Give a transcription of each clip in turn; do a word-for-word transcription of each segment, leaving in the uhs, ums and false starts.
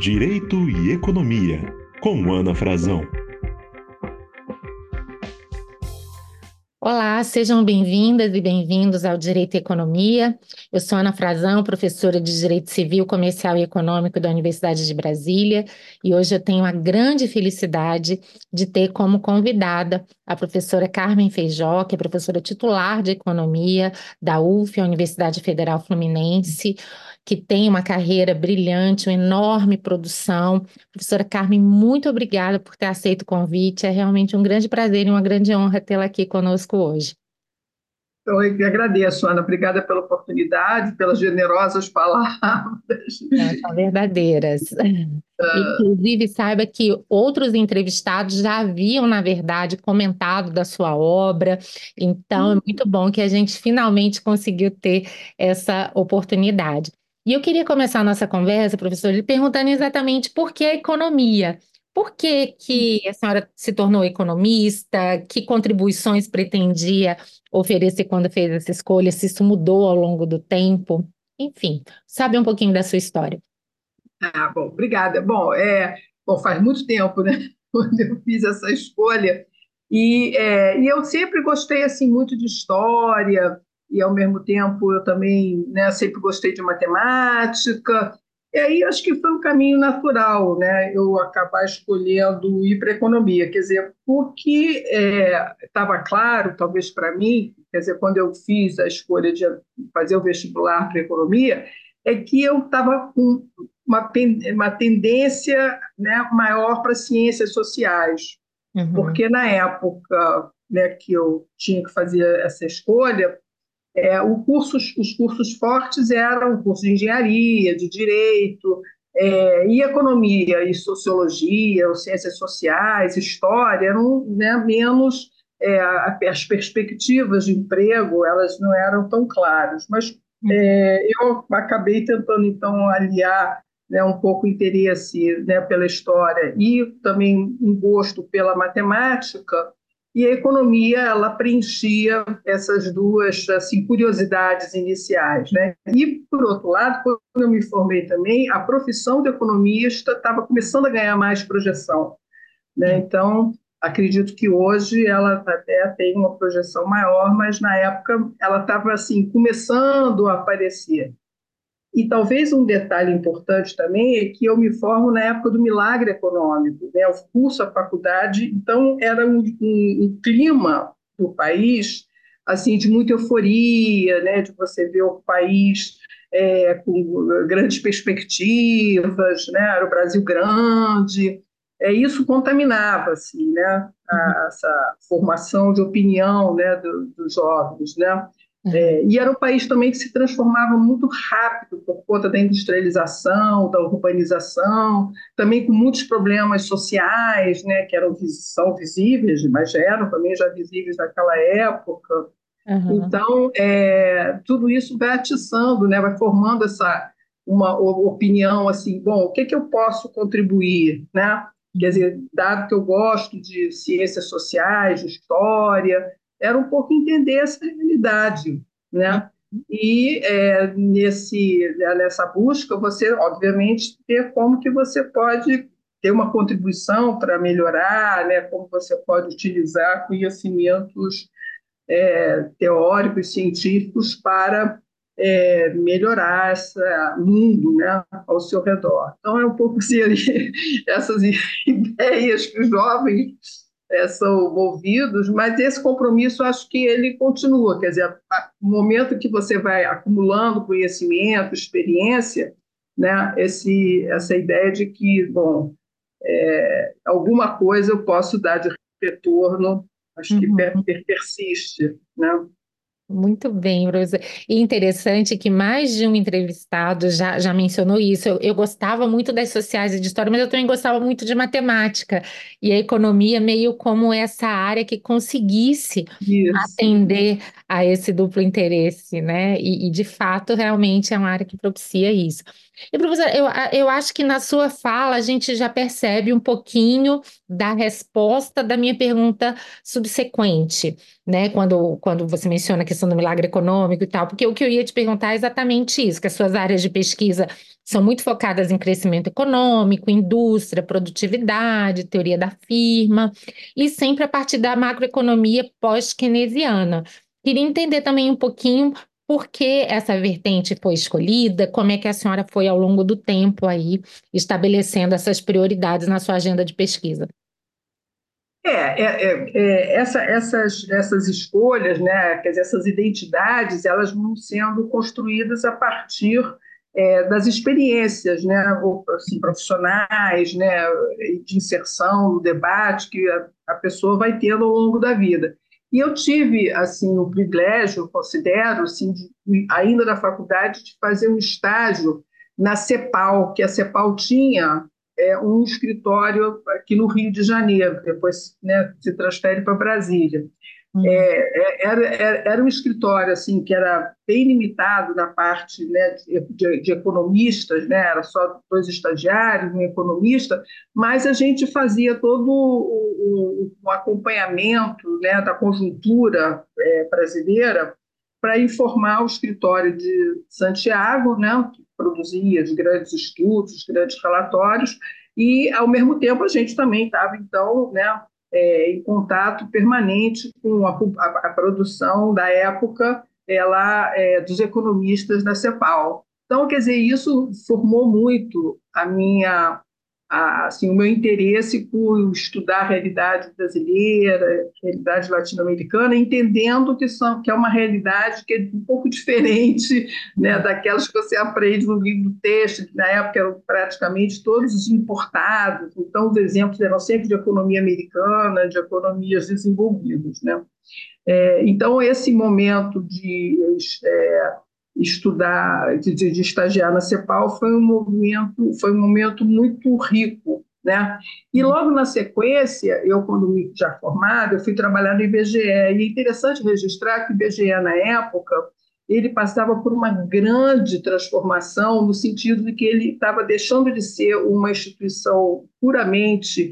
Direito e Economia, com Ana Frazão. Olá, sejam bem-vindas e bem-vindos ao Direito e Economia. Eu sou Ana Frazão, professora de Direito Civil, Comercial e Econômico da Universidade de Brasília, e hoje eu tenho a grande felicidade de ter como convidada a professora Carmen Feijó, que é professora titular de Economia da U F, a Universidade Federal Fluminense, que tem uma carreira brilhante, uma enorme produção. Professora Carmen, muito obrigada por ter aceito o convite. É realmente um grande prazer e uma grande honra tê-la aqui conosco hoje. Então, eu que agradeço, Ana. Obrigada pela oportunidade, pelas generosas palavras. Não, são verdadeiras. Inclusive, saiba que outros entrevistados já haviam, na verdade, comentado da sua obra, então é muito bom que a gente finalmente conseguiu ter essa oportunidade. E eu queria começar a nossa conversa, professor, lhe perguntando exatamente por que a economia? Por que que a senhora se tornou economista? Que contribuições pretendia oferecer quando fez essa escolha? Se isso mudou ao longo do tempo? Enfim, sabe um pouquinho da sua história. Ah, bom, obrigada. Bom, é, bom, faz muito tempo, né, quando eu fiz essa escolha. E, é, e eu sempre gostei assim muito de história e ao mesmo tempo eu também, né, sempre gostei de matemática. E aí acho que foi um caminho natural, né, eu acabar escolhendo ir para a economia, quer dizer, porque estava claro, talvez para mim, quer dizer, quando eu fiz a escolha de fazer o vestibular para economia, é que eu estava com uma, uma tendência, né, maior para ciências sociais, Uhum, porque na época, né, que eu tinha que fazer essa escolha, é, o cursos, os cursos fortes eram o curso de engenharia, de direito, é, e economia, e sociologia, ou ciências sociais, história, eram, né, menos, é, as perspectivas de emprego elas não eram tão claras, mas uhum, é, eu acabei tentando então aliar, né, um pouco o interesse, né, pela história e também um gosto pela matemática, e a economia ela preenchia essas duas assim curiosidades iniciais, né? E por outro lado, quando eu me formei também, a profissão de economista estava começando a ganhar mais projeção, né? uhum. Então, acredito que hoje ela até tem uma projeção maior, mas na época ela estava assim começando a aparecer. E talvez um detalhe importante também é que eu me formo na época do milagre econômico, né? Eu curso a faculdade, então era um, um, um clima do país assim de muita euforia, né? De você ver o país é, com grandes perspectivas, né? Era o Brasil grande, é, isso contaminava assim, né? A, essa formação de opinião, né? Do, dos jovens, né? Uhum. É, e era um país também que se transformava muito rápido por conta da industrialização, da urbanização, também com muitos problemas sociais, né, que eram, são visíveis, mas já eram também já visíveis naquela época. Aham. Então, é, tudo isso vai atiçando, né, vai formando essa uma opinião assim, bom, o que, que eu posso contribuir, né? Quer Uhum. dizer, dado que eu gosto de ciências sociais, de história, era um pouco entender essa realidade, né? E é, nesse, né, nessa busca, você, obviamente, ter como que você pode ter uma contribuição para melhorar, né? Como você pode utilizar conhecimentos é, teóricos, científicos para é, melhorar esse mundo, né, ao seu redor. Então, é um pouco assim, essas ideias que os jovens é, são movidos, mas esse compromisso acho que ele continua, quer dizer, no momento que você vai acumulando conhecimento, experiência, né, esse, essa ideia de que, bom, é, alguma coisa eu posso dar de retorno, acho que per, Uhum. per, persiste, né? Muito bem, professor. E interessante que mais de um entrevistado já, já mencionou isso. Eu, eu gostava muito das sociais e de história, mas eu também gostava muito de matemática. E a economia meio como essa área que conseguisse Isso. atender a esse duplo interesse, né? E, e, de fato, realmente é uma área que propicia isso. E, professor, eu, eu acho que na sua fala a gente já percebe um pouquinho da resposta da minha pergunta subsequente, né? Quando, quando você menciona a questão questão do milagre econômico e tal, porque o que eu ia te perguntar é exatamente isso, que as suas áreas de pesquisa são muito focadas em crescimento econômico, indústria, produtividade, teoria da firma, e sempre a partir da macroeconomia pós-keynesiana. Queria entender também um pouquinho por que essa vertente foi escolhida, como é que a senhora foi ao longo do tempo aí estabelecendo essas prioridades na sua agenda de pesquisa. É, é, é, é, essa, essas, essas escolhas, né, quer dizer, essas identidades, elas vão sendo construídas a partir é, das experiências, né, ou, assim, profissionais, né, de inserção no debate que a, a pessoa vai tendo ao longo da vida. E eu tive, assim, o privilégio, considero, assim, de, ainda na faculdade, de fazer um estágio na CEPAL, que a CEPAL tinha é, um escritório aqui no Rio de Janeiro, depois, né, se transfere para Brasília. Uhum. É, era, era, era um escritório assim, que era bem limitado na parte, né, de, de, de economistas, né, era só dois estagiários, um economista, mas a gente fazia todo o, o, o acompanhamento, né, da conjuntura é, brasileira para informar o escritório de Santiago, né, que produzia os grandes estudos, os grandes relatórios, e, ao mesmo tempo, a gente também estava, então, né, é, em contato permanente com a, a, a produção da época ela, é, dos economistas da CEPAL. Então, quer dizer, isso formou muito a minha, a, assim, o meu interesse por estudar a realidade brasileira, a realidade latino-americana, entendendo que, são, que é uma realidade que é um pouco diferente, né, daquelas que você aprende no livro texto, que na época eram praticamente todos importados. Então, os exemplos eram sempre de economia americana, de economias desenvolvidas, né? É, então, esse momento de é, estudar, de, de estagiar na CEPAL foi um momento, foi um momento muito rico, né? E logo na sequência, eu, quando me já formada, eu fui trabalhar no I B G E, e é interessante registrar que o I B G E, na época, ele passava por uma grande transformação, no sentido de que ele estava deixando de ser uma instituição puramente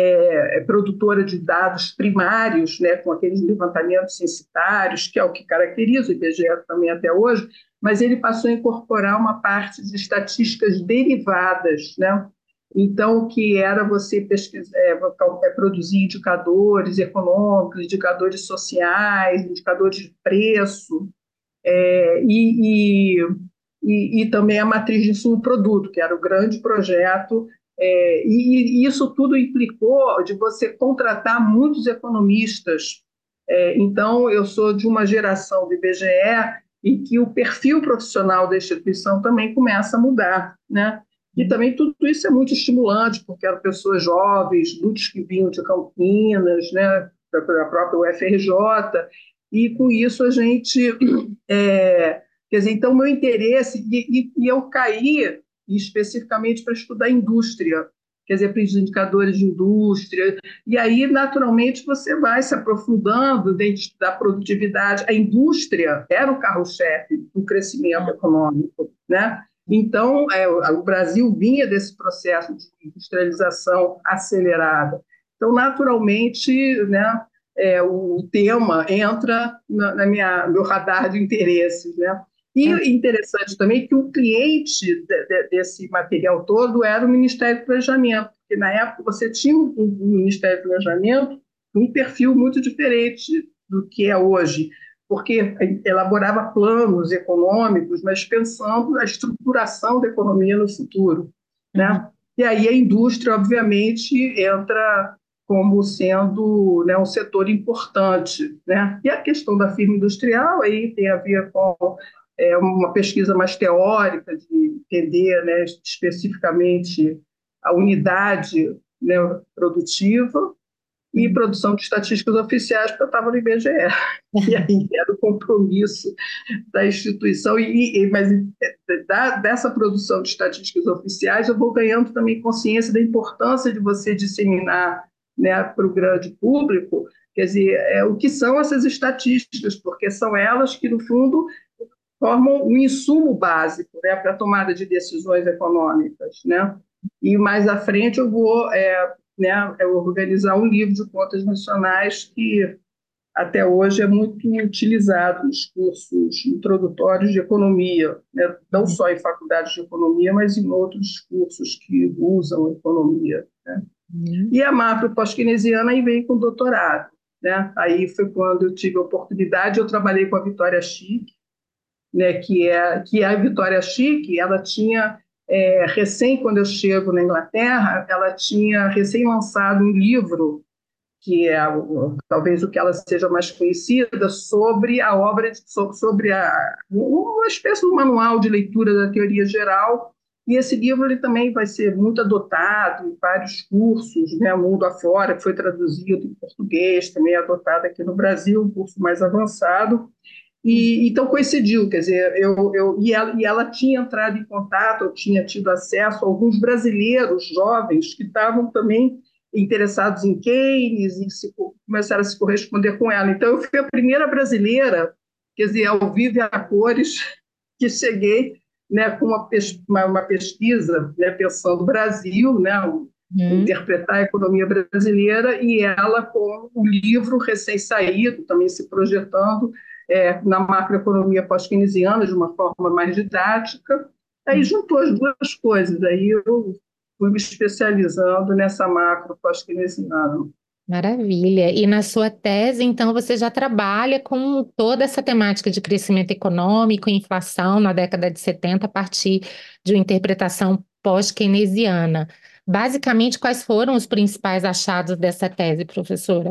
é, produtora de dados primários, né, com aqueles levantamentos censitários, que é o que caracteriza o I B G E também até hoje, mas ele passou a incorporar uma parte de estatísticas derivadas, né? Então, que era você pesquisar, é, produzir indicadores econômicos, indicadores sociais, indicadores de preço, é, e, e, e, e também a matriz de insumo-produto, que era o grande projeto, é, e, e isso tudo implicou de você contratar muitos economistas. É, então, eu sou de uma geração do I B G E e que o perfil profissional da instituição também começa a mudar, né? E também tudo isso é muito estimulante, porque eram pessoas jovens, muitos que vinham de Campinas, né, da própria U F R J, e com isso a gente... É, quer dizer, então, meu interesse... E, e, e eu caí especificamente para estudar indústria, quer dizer, para os indicadores de indústria, e aí, naturalmente, você vai se aprofundando dentro da produtividade. A indústria era o carro-chefe do crescimento econômico, né? Então, é, o Brasil vinha desse processo de industrialização acelerada. Então, naturalmente, né, é, o tema entra na, na minha meu radar de interesses, né? E interessante também que o cliente de, de, desse material todo era o Ministério do Planejamento, porque na época você tinha um, um Ministério do Planejamento um perfil muito diferente do que é hoje, porque elaborava planos econômicos, mas pensando a estruturação da economia no futuro, né? Uhum. E aí a indústria, obviamente, entra como sendo, né, um setor importante, né? E a questão da firma industrial aí tem a ver com é, uma pesquisa mais teórica, de entender, né, especificamente a unidade, né, produtiva, e produção de estatísticas oficiais, porque eu estava no I B G E. E aí era o compromisso da instituição. E, e, mas da, dessa produção de estatísticas oficiais, eu vou ganhando também consciência da importância de você disseminar, né, para o grande público, quer dizer, é, o que são essas estatísticas, porque são elas que, no fundo, formam um insumo básico, né, para a tomada de decisões econômicas, né? E mais à frente eu vou, é, né, eu organizar um livro de contas nacionais que até hoje é muito utilizado nos cursos introdutórios de economia, né? Não só em faculdades de economia, mas em outros cursos que usam economia, né? Uhum. E a macro pós-keynesiana aí veio com doutorado, né? Aí foi quando eu tive a oportunidade, eu trabalhei com a Vitória Schick, né? Que é que a Vitória Schick, ela tinha é, recém, quando eu chego na Inglaterra, ela tinha recém lançado um livro que é talvez o que ela seja mais conhecida, sobre a obra, sobre a, uma espécie de manual de leitura da teoria geral, e esse livro ele também vai ser muito adotado em vários cursos, né, mundo afora, que foi traduzido em português, também é adotado aqui no Brasil, um curso mais avançado, e então coincidiu, quer dizer, eu, eu, e, ela, e ela tinha entrado em contato, eu tinha tido acesso a alguns brasileiros jovens que estavam também interessados em Keynes e se, começaram a se corresponder com ela. Então, eu fui a primeira brasileira, quer dizer, ao vivo e a cores, que cheguei, né, com uma, pes uma, uma pesquisa, né, pensando no Brasil, né, Uhum. interpretar a economia brasileira, e ela com o livro recém-saído, também se projetando é, na macroeconomia pós-keynesiana de uma forma mais didática. Aí juntou as duas coisas, aí eu fui me especializando nessa macro pós-keynesiana. Maravilha. E na sua tese, então, você já trabalha com toda essa temática de crescimento econômico e inflação na década de setenta a partir de uma interpretação pós-keynesiana. Basicamente, quais foram os principais achados dessa tese, professora?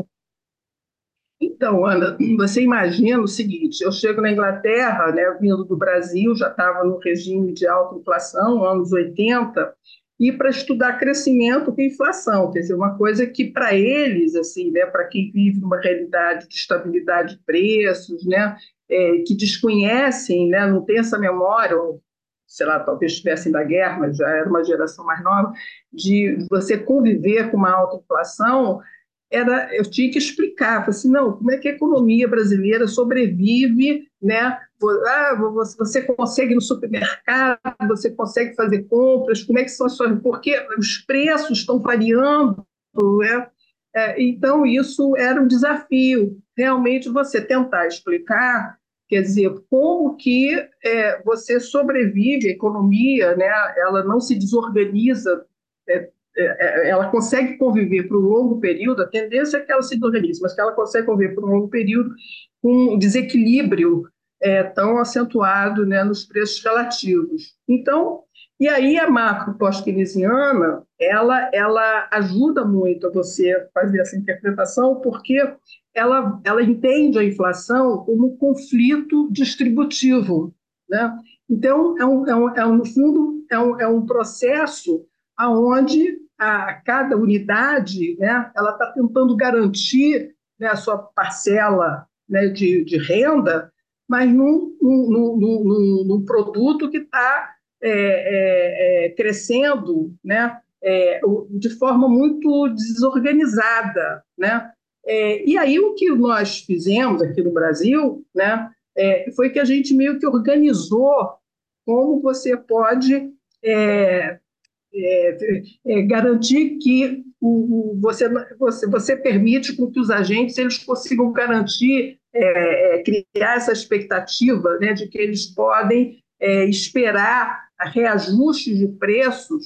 Então, Ana, você imagina o seguinte: eu chego na Inglaterra, né, vindo do Brasil, já estava no regime de alta inflação, anos oitenta, e para estudar crescimento com inflação, quer dizer, uma coisa que para eles, assim, né, para quem vive numa realidade de estabilidade de preços, né, é, que desconhecem, né, não tem essa memória, ou, sei lá, talvez estivessem da guerra, mas já era uma geração mais nova, de você conviver com uma alta inflação, era, eu tinha que explicar, falei assim, não, como é que a economia brasileira sobrevive, né? Ah, você consegue ir no supermercado, você consegue fazer compras, como é que são as suas... Porque os preços estão variando, né? É, então, isso era um desafio, realmente você tentar explicar, quer dizer, como que é, você sobrevive, a economia, né? Ela não se desorganiza, é, ela consegue conviver por um longo período, a tendência é que ela se desorganize, mas que ela consegue conviver por um longo período com um desequilíbrio é, tão acentuado, né, nos preços relativos. Então, e aí a macro pós-keynesiana, ela, ela ajuda muito a você fazer essa interpretação, porque ela, ela entende a inflação como um conflito distributivo, né? Então, é um, é um, é um, no fundo, é um, é um processo aonde a cada unidade, né, ela está tentando garantir, né, a sua parcela, né, de, de renda, mas num, num, num, num, num produto que está é, é, é, crescendo, né, é, de forma muito desorganizada, né? É, e aí o que nós fizemos aqui no Brasil, né, é, foi que a gente meio que organizou como você pode é, é, é, garantir que o, o, você, você, você permite com que os agentes eles consigam garantir, é, é, criar essa expectativa, né, de que eles podem é, esperar reajustes de preços,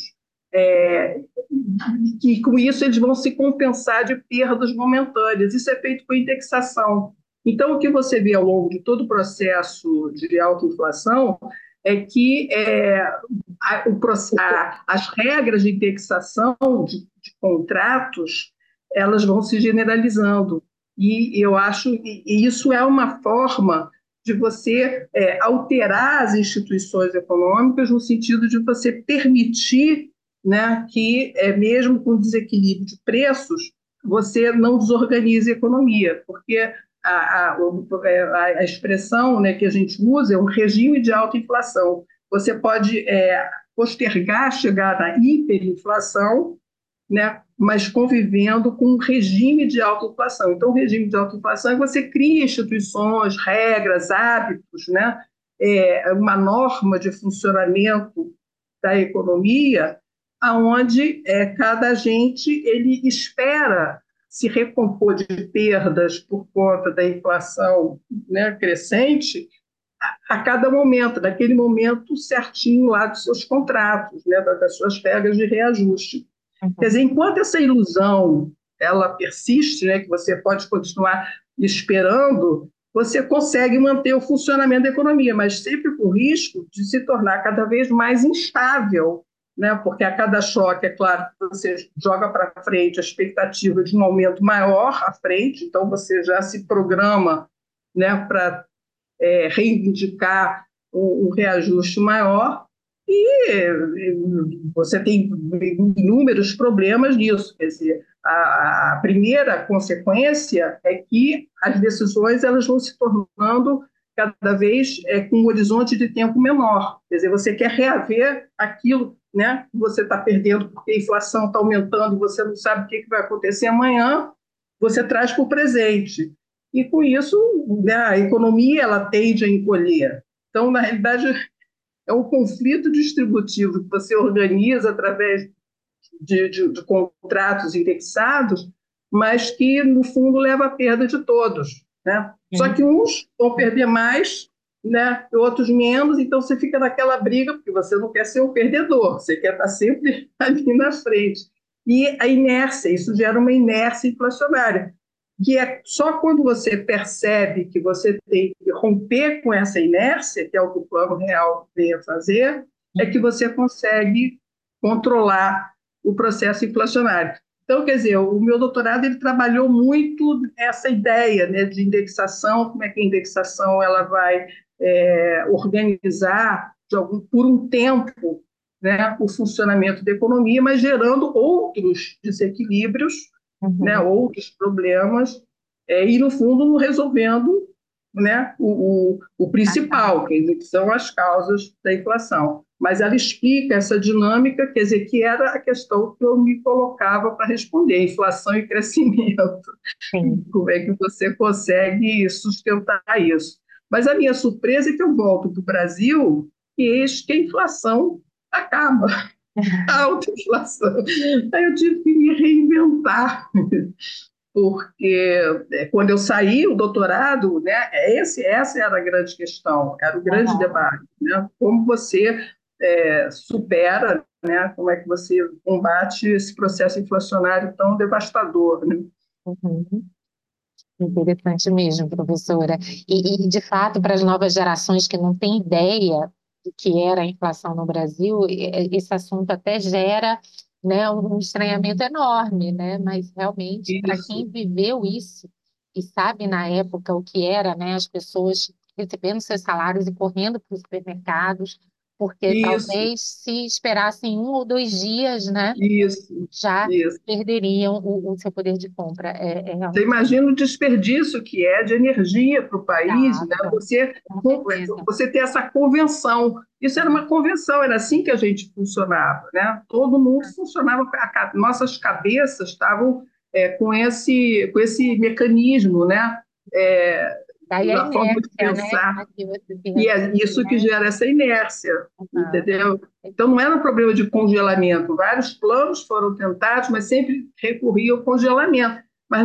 é, que com isso eles vão se compensar de perdas momentâneas. Isso é feito com indexação. Então, o que você vê ao longo de todo o processo de alta inflação é que é, a, o, a, as regras de indexação de, de contratos elas vão se generalizando. E eu acho que isso é uma forma de você é, alterar as instituições econômicas no sentido de você permitir, né, que, é, mesmo com desequilíbrio de preços, você não desorganize a economia, porque a, a, a, expressão, né, que a gente usa é um regime de alta inflação. Você pode é, postergar a chegada à hiperinflação, né, mas convivendo com um regime de alta inflação. Então, o regime de alta inflação é que você cria instituições, regras, hábitos, né, é, uma norma de funcionamento da economia, aonde é, cada agente ele espera se recompor de perdas por conta da inflação, né, crescente, a cada momento, naquele momento certinho lá dos seus contratos, né, das suas regras de reajuste. Quer Uhum. dizer, enquanto essa ilusão ela persiste, né, que você pode continuar esperando, você consegue manter o funcionamento da economia, mas sempre com o risco de se tornar cada vez mais instável, né, porque a cada choque, é claro, você joga para frente a expectativa de um aumento maior à frente, então você já se programa, né, para é, reivindicar um, um reajuste maior, e, e você tem inúmeros problemas nisso. Quer dizer, a, a primeira consequência é que as decisões elas vão se tornando cada vez é, com um horizonte de tempo menor. Quer dizer, você quer reaver aquilo, né, que você está perdendo porque a inflação está aumentando e você não sabe o que, que vai acontecer amanhã, você traz para o presente. E com isso, né, a economia ela tende a encolher. Então, na realidade, é um conflito distributivo que você organiza através de, de, de contratos indexados, mas que, no fundo, leva à perda de todos. Né? Só que uns vão perder mais, né, e outros menos, então você fica naquela briga, porque você não quer ser o perdedor, você quer estar sempre ali na frente. E a inércia, isso gera uma inércia inflacionária, que é só quando você percebe que você tem que romper com essa inércia, que é o que o Plano Real veio a fazer, é que você consegue controlar o processo inflacionário. Então, quer dizer, o meu doutorado ele trabalhou muito essa ideia, né, de indexação, como é que a indexação ela vai é, organizar de algum, por um tempo, né, o funcionamento da economia, mas gerando outros desequilíbrios, né, Uhum. outros problemas, é, e, no fundo, resolvendo, né, o, o, o principal, que são as causas da inflação. Mas ela explica essa dinâmica, quer dizer, que era a questão que eu me colocava para responder, inflação e crescimento. Sim. Como é que você consegue sustentar isso? Mas a minha surpresa é que eu volto para o Brasil e eis que a inflação acaba, a alta inflação. Aí eu tive que me reinventar, porque é, quando eu saí o doutorado, né, esse, essa era a grande questão, era o grande Uhum. debate, né? Como você é, supera, né, como é que você combate esse processo inflacionário tão devastador, né? Uhum. Interessante mesmo, professora. E, e, de fato, para as novas gerações que não têm ideia do que era a inflação no Brasil, e- e- esse assunto até gera, né, um estranhamento enorme, né? Mas realmente, para Isso, quem viveu isso e sabe na época o que era, né, as pessoas recebendo seus salários e correndo para os supermercados, porque isso, talvez se esperassem um ou dois dias, né, isso, já isso. perderiam o, o seu poder de compra. É, é Você realmente imagina o desperdício que é de energia para o país, né? exato. Você, Com certeza. você ter essa convenção. Isso era uma convenção, era assim que a gente funcionava, né? Todo mundo funcionava, a, nossas cabeças estavam é, com, esse, com esse mecanismo, né? É, Daí a na forma de inércia, né? pensar. Aqui você se E é refere, isso que né? gera essa inércia, Aham. entendeu? Então, não era um problema de congelamento. Vários planos foram tentados, mas sempre recorria ao congelamento. Mas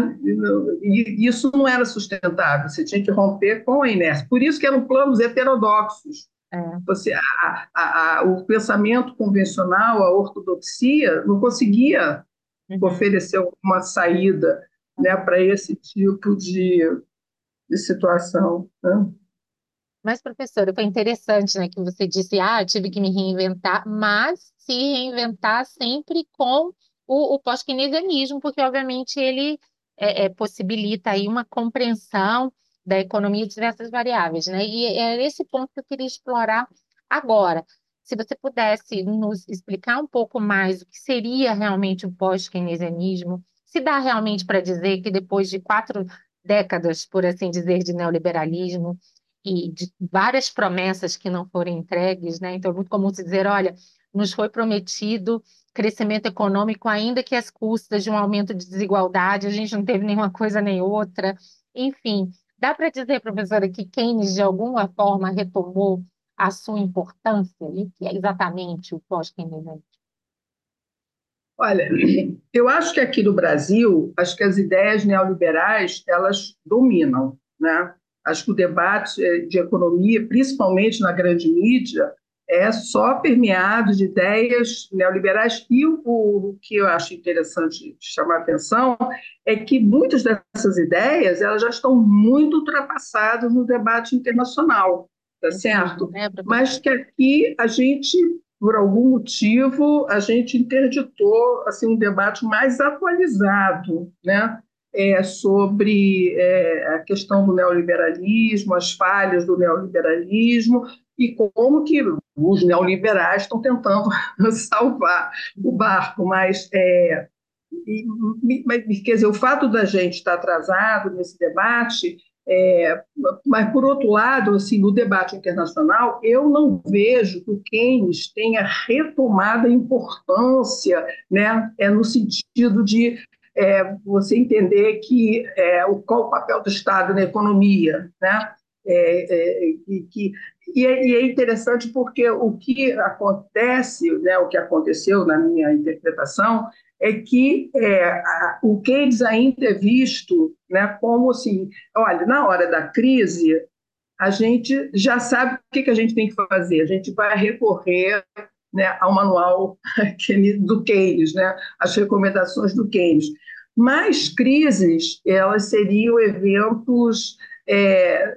isso não era sustentável, você tinha que romper com a inércia. Por isso que eram planos heterodoxos. É. Você, a, a, a, o pensamento convencional, a ortodoxia, não conseguia Uhum. oferecer uma saída, né, para esse tipo de, de situação. Né? Mas, professora, foi interessante, né, que você disse, ah, eu tive que me reinventar, mas se reinventar sempre com o, o pós-keynesianismo, porque, obviamente, ele é, é, possibilita aí uma compreensão da economia de diversas variáveis, né? E é esse ponto que eu queria explorar agora. Se você pudesse nos explicar um pouco mais o que seria realmente o pós-keynesianismo, se dá realmente para dizer que depois de quatro décadas, por assim dizer, de neoliberalismo, e de várias promessas que não foram entregues, né? Então, é muito comum se dizer, olha, nos foi prometido crescimento econômico, ainda que às custas de um aumento de desigualdade, a gente não teve nenhuma coisa nem outra. Enfim, dá para dizer, professora, que Keynes, de alguma forma, retomou a sua importância ali, que é exatamente o pós-keynesianismo. Olha, eu acho que aqui no Brasil, acho que as ideias neoliberais, elas dominam, né? Acho que o debate eh, de economia, principalmente na grande mídia, é só permeado de ideias neoliberais. E o, o que eu acho interessante chamar a atenção é que muitas dessas ideias elas já estão muito ultrapassadas no debate internacional, tá Mesmo, certo? né, Mas professor? que aqui a gente por algum motivo, a gente interditou assim, um debate mais atualizado, né? É, sobre é, a questão do neoliberalismo, as falhas do neoliberalismo e como que os neoliberais estão tentando salvar o barco. Mas, é, e, mas, quer dizer, o fato da gente estar atrasado nesse debate é, mas, por outro lado, assim, no debate internacional, eu não vejo que o Keynes tenha retomado a importância, né, é, no sentido de é, você entender que é, o, qual o papel do Estado na economia, né? É, é, e, que, e, é, e é interessante porque o que acontece, né, o que aconteceu na minha interpretação, é que é, a, o Keynes ainda é visto, né, como assim, olha, na hora da crise, a gente já sabe o que, que a gente tem que fazer. A gente vai recorrer, né, ao manual do Keynes, né, as recomendações do Keynes. Mas crises, elas seriam eventos é,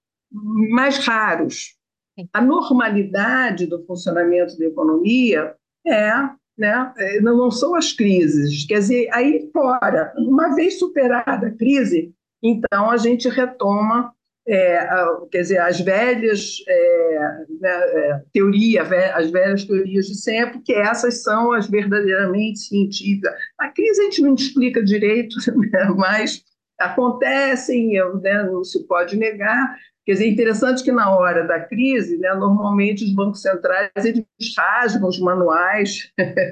mais raros. A normalidade do funcionamento da economia é, né, é, não são as crises. Quer dizer, aí fora, uma vez superada a crise, então a gente retoma, é, a, quer dizer, as velhas é, né, é, teoria, as velhas teorias de sempre, que essas são as verdadeiramente científicas. A crise a gente não explica direito, né, mas acontecem, né, não se pode negar. Quer dizer, é interessante que na hora da crise, né, normalmente os bancos centrais eles rasgam os manuais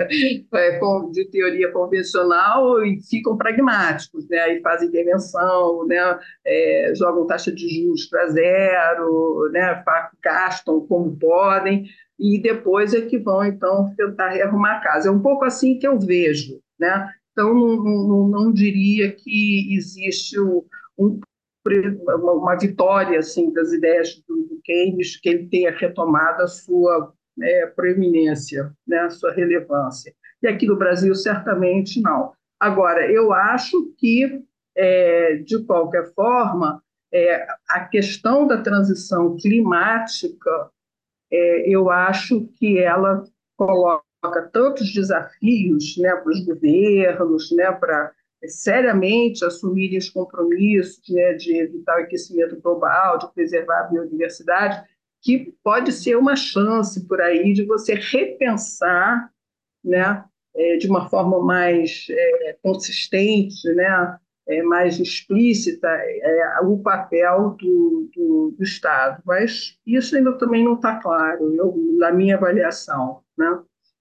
é, de teoria convencional e ficam pragmáticos, né, aí fazem intervenção, né, é, jogam taxa de juros para zero, né, gastam como podem e depois é que vão então tentar rearrumar a casa. É um pouco assim que eu vejo, né? Então não, não, não diria que existe o, um uma vitória assim das ideias do, do Keynes, que ele tenha retomado a sua é, proeminência, né, a sua relevância. E aqui no Brasil, certamente não. Agora, eu acho que, é, de qualquer forma, é, a questão da transição climática, é, eu acho que ela coloca tantos desafios, né, para os governos, né, para seriamente assumirem os compromissos, né, de evitar o aquecimento global, de preservar a biodiversidade, que pode ser uma chance por aí de você repensar, né, é, de uma forma mais é, consistente, né, é, mais explícita, é, o papel do, do, do Estado. Mas isso ainda também não está claro, eu, na minha avaliação, né?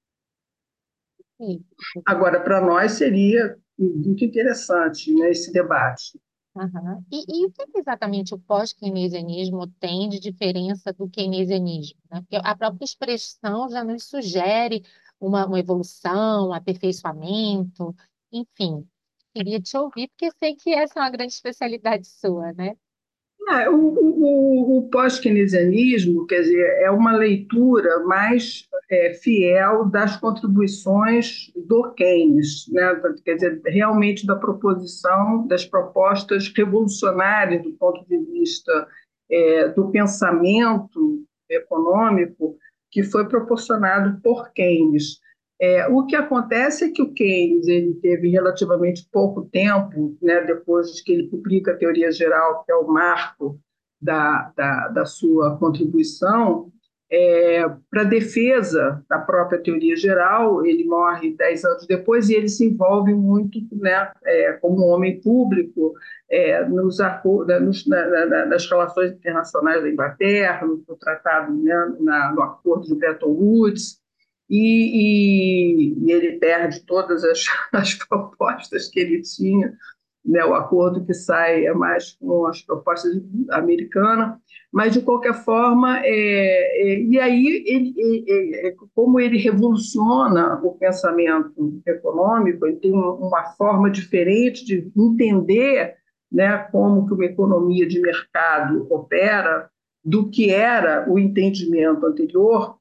Sim. Agora, para nós seria muito interessante, né, esse debate. Aham. E, e o que que exatamente o pós-keynesianismo tem de diferença do keynesianismo, né? Porque a própria expressão já nos sugere uma, uma evolução, um aperfeiçoamento, enfim. Queria te ouvir, porque sei que essa é uma grande especialidade sua, né? É, o, o, o pós-keynesianismo, quer dizer, é uma leitura mais é, fiel das contribuições do Keynes, né? Quer dizer, realmente da proposição, das propostas revolucionárias do ponto de vista é, do pensamento econômico que foi proporcionado por Keynes. É, o que acontece é que o Keynes ele teve relativamente pouco tempo, né, depois que ele publica a teoria geral, que é o marco da, da, da sua contribuição, é, para a defesa da própria teoria geral. Ele morre dez anos depois e ele se envolve muito, né, é, como homem público é, nos, nos, na, na, nas relações internacionais da Inglaterra, no, no tratado, né, na, no acordo de Bretton Woods, e, e, e ele perde todas as, as propostas que ele tinha né, o acordo que sai é mais com as propostas americanas, mas, de qualquer forma, é, é, e aí, ele, é, é, como ele revoluciona o pensamento econômico, ele tem uma, uma forma diferente de entender, né, como que uma economia de mercado opera, do que era o entendimento anterior,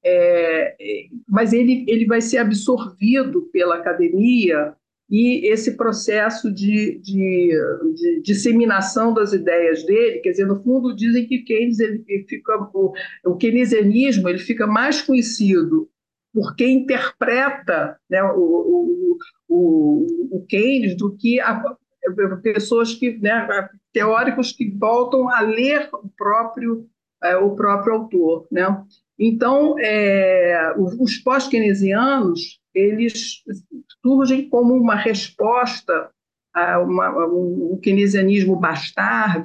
é, é, mas ele, ele vai ser absorvido pela academia e esse processo de, de, de disseminação das ideias dele, quer dizer, no fundo dizem que Keynes, ele fica, o, o keynesianismo ele fica mais conhecido por quem interpreta, né, o, o, o, o Keynes do que a, pessoas que, né, teóricos que voltam a ler o próprio, é, o próprio autor, né? Então, é, os pós-keynesianos, eles surgem como uma resposta a, uma, a um keynesianismo bastardo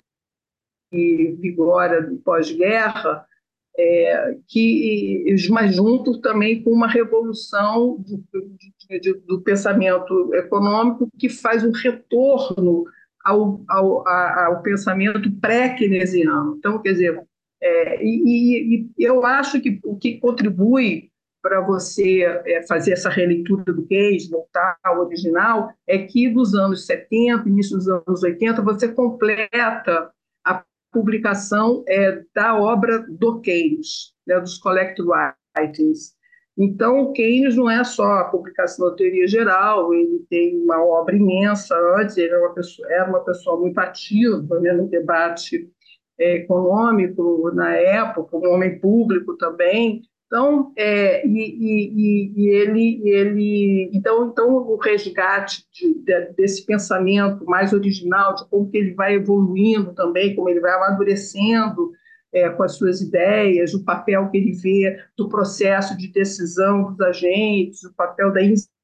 que vigora do pós-guerra, é, que mas junto também com uma revolução do, do, do pensamento econômico que faz um retorno ao, ao, ao pensamento pré-keynesiano. Então, quer dizer, é, e, e eu acho que o que contribui para você é, fazer essa releitura do Keynes, voltar ao original, é que dos anos setenta, início dos anos oitenta, você completa a publicação é, da obra do Keynes, né, dos Collected Writings. Então, o Keynes não é só a publicação da teoria geral, ele tem uma obra imensa antes, ele era uma pessoa, era uma pessoa muito ativa, né, no debate é, econômico na época, um homem público também. Então, é, e, e, e ele, ele, então, então o resgate de, de, desse pensamento mais original, de como que ele vai evoluindo também, como ele vai amadurecendo é, com as suas ideias, o papel que ele vê do processo de decisão dos agentes, o papel da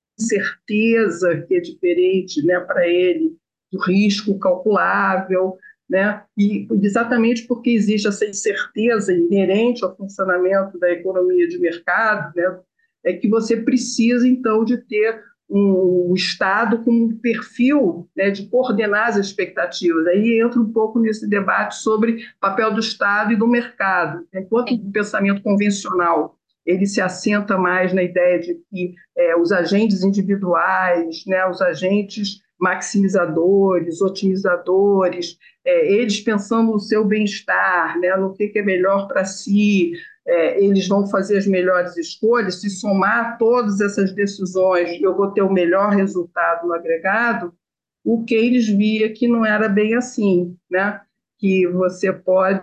incerteza, que é diferente, né, para ele, do risco calculável, né? E exatamente porque existe essa incerteza inerente ao funcionamento da economia de mercado, né? É que você precisa, então, de ter um, um Estado com um perfil, né, de coordenar as expectativas. Aí entra um pouco nesse debate sobre o papel do Estado e do mercado. Enquanto o pensamento convencional ele se assenta mais na ideia de que é, os agentes individuais, né, os agentes maximizadores, otimizadores, é, eles pensando no seu bem-estar, né, no que é melhor para si, é, eles vão fazer as melhores escolhas, se somar todas essas decisões, eu vou ter o melhor resultado no agregado. O que eles via que não era bem assim, né? Que você pode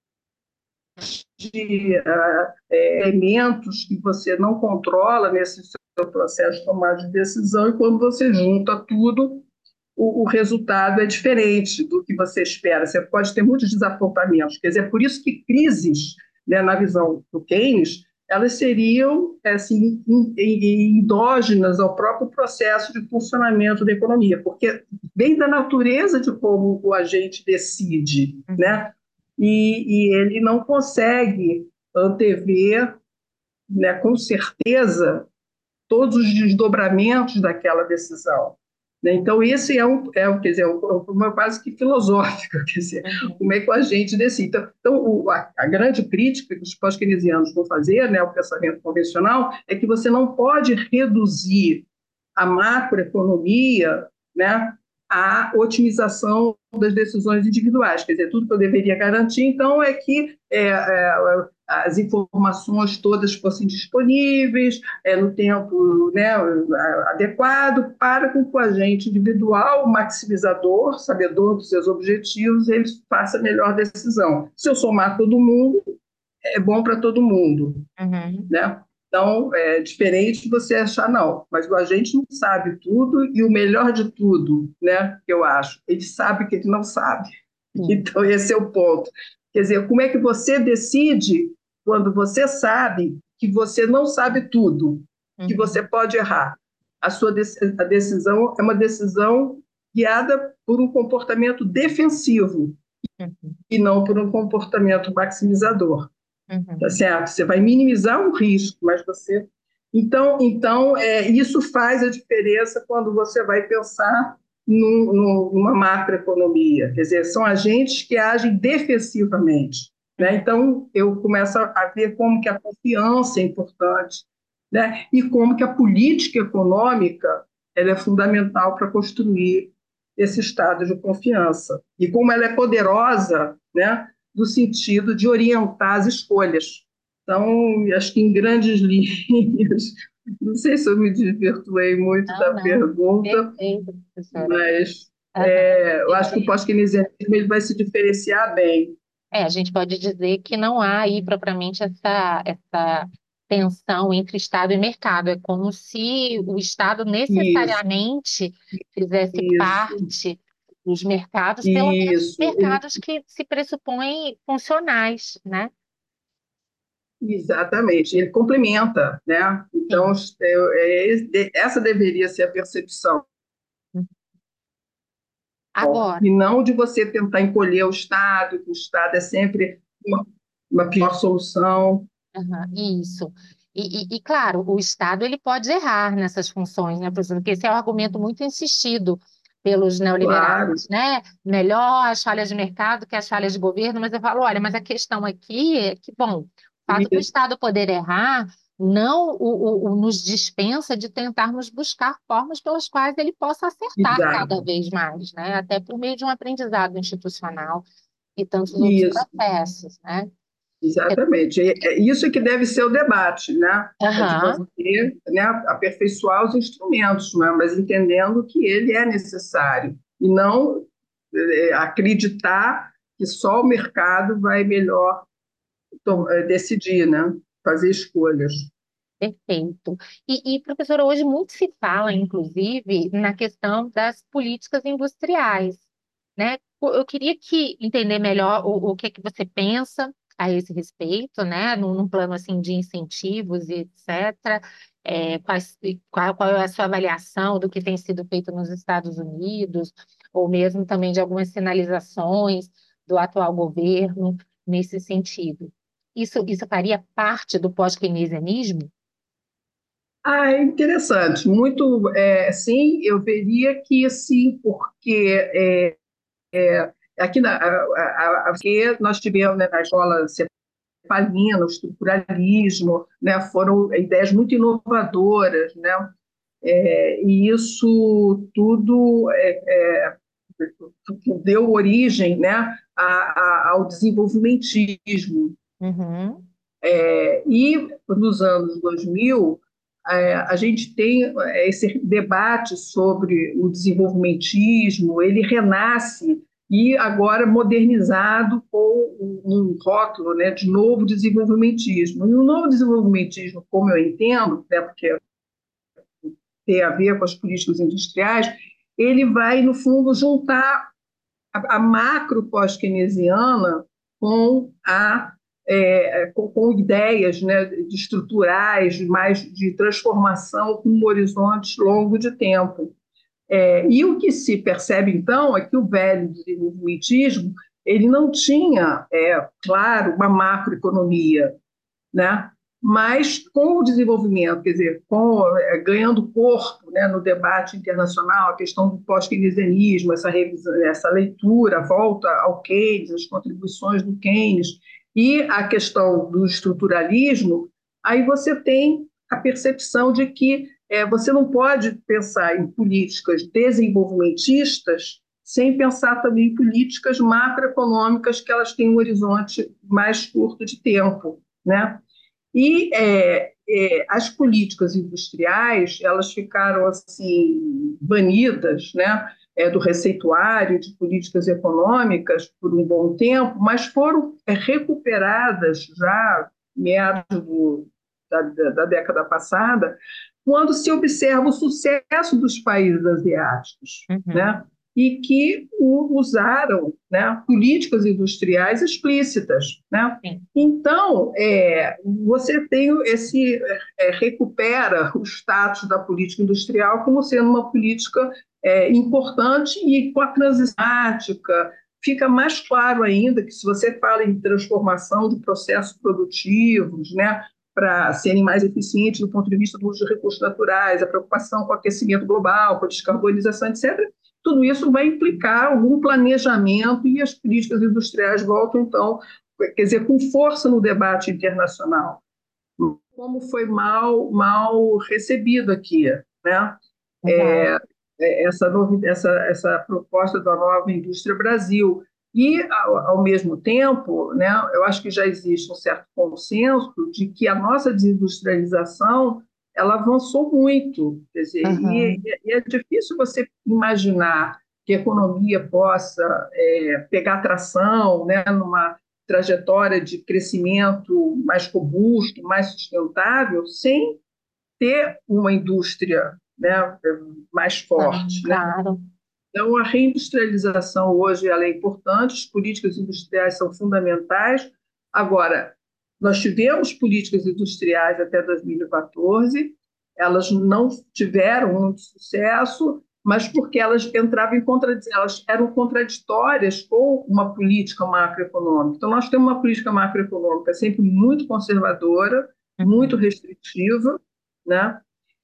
de uh, elementos que você não controla nesse seu processo de tomada de decisão, e quando você junta tudo, o, o resultado é diferente do que você espera. Você pode ter muitos desapontamentos. Quer dizer, é por isso que crises, né, na visão do Keynes, elas seriam assim, endógenas ao próprio processo de funcionamento da economia, porque vem da natureza de como o agente decide, né? E, e ele não consegue antever, né, com certeza todos os desdobramentos daquela decisão. Né? Então, esse é um, é um, quer dizer, um problema quase que filosófico, quer dizer, como é que a gente decide. Então, então o, a, a grande crítica que os pós-keynesianos vão fazer, né, ao pensamento convencional, é que você não pode reduzir a macroeconomia, né, à otimização das decisões individuais. Quer dizer, tudo que eu deveria garantir, então, é que é, é, as informações todas fossem disponíveis é, no tempo, né, adequado para que o agente individual, maximizador, sabedor dos seus objetivos, ele faça a melhor decisão. Se eu somar todo mundo, é bom para todo mundo. Uhum. Né? Então, é diferente de você achar, não, mas o agente não sabe tudo, e o melhor de tudo, né, que eu acho, ele sabe que ele não sabe. Uhum. Então, esse é o ponto. Quer dizer, como é que você decide quando você sabe que você não sabe tudo, que uhum. você pode errar? A sua a decisão é uma decisão guiada por um comportamento defensivo uhum. e não por um comportamento maximizador. Uhum. Tá certo? Você vai minimizar um risco, mas você... Então, então é, isso faz a diferença quando você vai pensar num- num- numa macroeconomia, quer dizer, são agentes que agem defensivamente, né? Então, eu começo a ver como que a confiança é importante, né? E como que a política econômica ela é fundamental para construir esse estado de confiança. E como ela é poderosa, né? No sentido de orientar as escolhas. Então, acho que em grandes linhas, não sei se eu me desvirtuei muito Não, da não. pergunta, Perfeito, professora. mas Aham. é, eu acho que o pós-keynesianismo ele vai se diferenciar bem. É, a gente pode dizer que não há aí propriamente essa, essa tensão entre Estado e mercado. É como se o Estado Isso, necessariamente fizesse isso, parte dos mercados, pelo menos isso. Ele- mercados que se pressupõem funcionais, né? exatamente. Ele complementa, né? Então, Sim. é, é, essa deveria ser a percepção, Agora, e não de você tentar encolher o Estado, que o Estado é sempre uma, uma pior solução. aham, isso. E, e- e, claro, o Estado ele pode errar nessas funções, né, professor? Porque esse é um argumento muito insistido pelos Claro, neoliberais, né? Melhor as falhas de mercado que as falhas de governo, mas eu falo, olha, mas a questão aqui é que, bom, o fato do isso, Estado poder errar não o, o- o nos dispensa de tentarmos buscar formas pelas quais ele possa acertar cada exato. vez mais, né? Até por meio de um aprendizado institucional e tantos outros Isso. processos, né? Exatamente. É é isso que deve ser o debate, né? É de Aham. você, né, aperfeiçoar os instrumentos, né? Mas entendendo que ele é necessário e não é, acreditar que só o mercado vai melhor to- é, decidir, né? Fazer escolhas. Perfeito. E, e, professora, hoje muito se fala, inclusive, na questão das políticas industriais, né? Eu queria que entender melhor o, o que é que você pensa a esse respeito, né? Num, num plano assim de incentivos e etcétera. É, quais- qual, qual é a sua avaliação do que tem sido feito nos Estados Unidos, ou mesmo também de algumas sinalizações do atual governo nesse sentido? Isso, isso faria parte do pós-keynesianismo? Ah, é interessante. Muito, é, sim, eu veria que sim, porque é, aqui na, a, a, a, porque nós tivemos, né, na escola Palina, o estruturalismo, né, foram ideias muito inovadoras, né, é, e isso tudo é, é, deu origem, né, a, a, ao desenvolvimentismo. Uhum. É, e nos anos dois mil, é, a gente tem esse debate sobre o desenvolvimentismo, ele renasce e agora modernizado com um rótulo, né, de novo desenvolvimentismo. E o novo desenvolvimentismo, como eu entendo, né, porque tem a ver com as políticas industriais, ele vai, no fundo, juntar a, a macro pós-keynesiana com a é, com, com, ideias, né, de estruturais, mais de transformação com um horizonte longo de tempo. É, e o que se percebe, então, é que o velho desenvolvimentismo ele não tinha, é, claro, uma macroeconomia, né? Mas com o desenvolvimento, quer dizer, com, é, ganhando corpo, né, no debate internacional, a questão do pós-keynesianismo, essa, revisão, essa leitura, a volta ao Keynes, as contribuições do Keynes, e a questão do estruturalismo, aí você tem a percepção de que é, você não pode pensar em políticas desenvolvimentistas sem pensar também em políticas macroeconômicas que elas têm um horizonte mais curto de tempo, né? E é, é, as políticas industriais elas ficaram assim banidas, né, é, do receituário de políticas econômicas por um bom tempo, mas foram é, recuperadas já meados do, da, da década passada, quando se observa o sucesso dos países asiáticos, Uhum. né? E que o, usaram, né, políticas industriais explícitas, né? Sim. Então, é, você tem esse é, recupera o status da política industrial como sendo uma política é, importante e com a transimática fica mais claro ainda que se você fala em transformação de processos produtivos, né, para serem mais eficientes do ponto de vista do uso de recursos naturais, a preocupação com o aquecimento global, com a descarbonização, etcétera, tudo isso vai implicar algum planejamento e as políticas industriais voltam, então, quer dizer, com força no debate internacional. Como foi mal, mal recebido aqui, né? É, essa, essa, essa proposta da nova indústria Brasil. E, ao, ao mesmo tempo, né, eu acho que já existe um certo consenso de que a nossa desindustrialização ela avançou muito. Quer dizer, Uhum. e, e é difícil você imaginar que a economia possa é, pegar tração, né, numa trajetória de crescimento mais robusto, mais sustentável, sem ter uma indústria, né, mais Claro, forte, né? claro. Então, a reindustrialização hoje ela é importante, as políticas industriais são fundamentais. Agora, nós tivemos políticas industriais até dois mil e quatorze, elas não tiveram muito sucesso, mas porque elas entravam em contradição, elas eram contraditórias com uma política macroeconômica. Então, nós temos uma política macroeconômica sempre muito conservadora, muito Uhum. restritiva, né?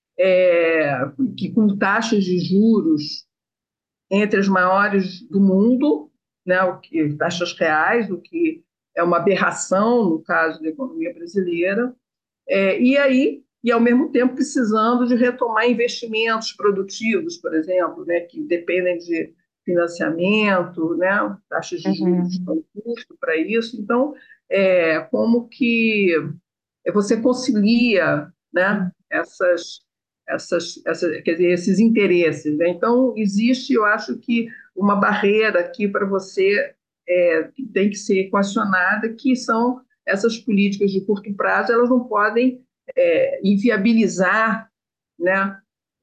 É, que com taxas de juros entre as maiores do mundo, né, o que, taxas reais, o que é uma aberração no caso da economia brasileira, é, e aí, e ao mesmo tempo precisando de retomar investimentos produtivos, por exemplo, né, que dependem de financiamento, né, taxas de juros Uhum. estão custo para isso, então, é, como que você concilia, né, essas, essas, essas, quer dizer, esses interesses, né? Então, existe, eu acho que, uma barreira aqui para você é, que tem que ser equacionada, que são essas políticas de curto prazo, elas não podem é, inviabilizar, né,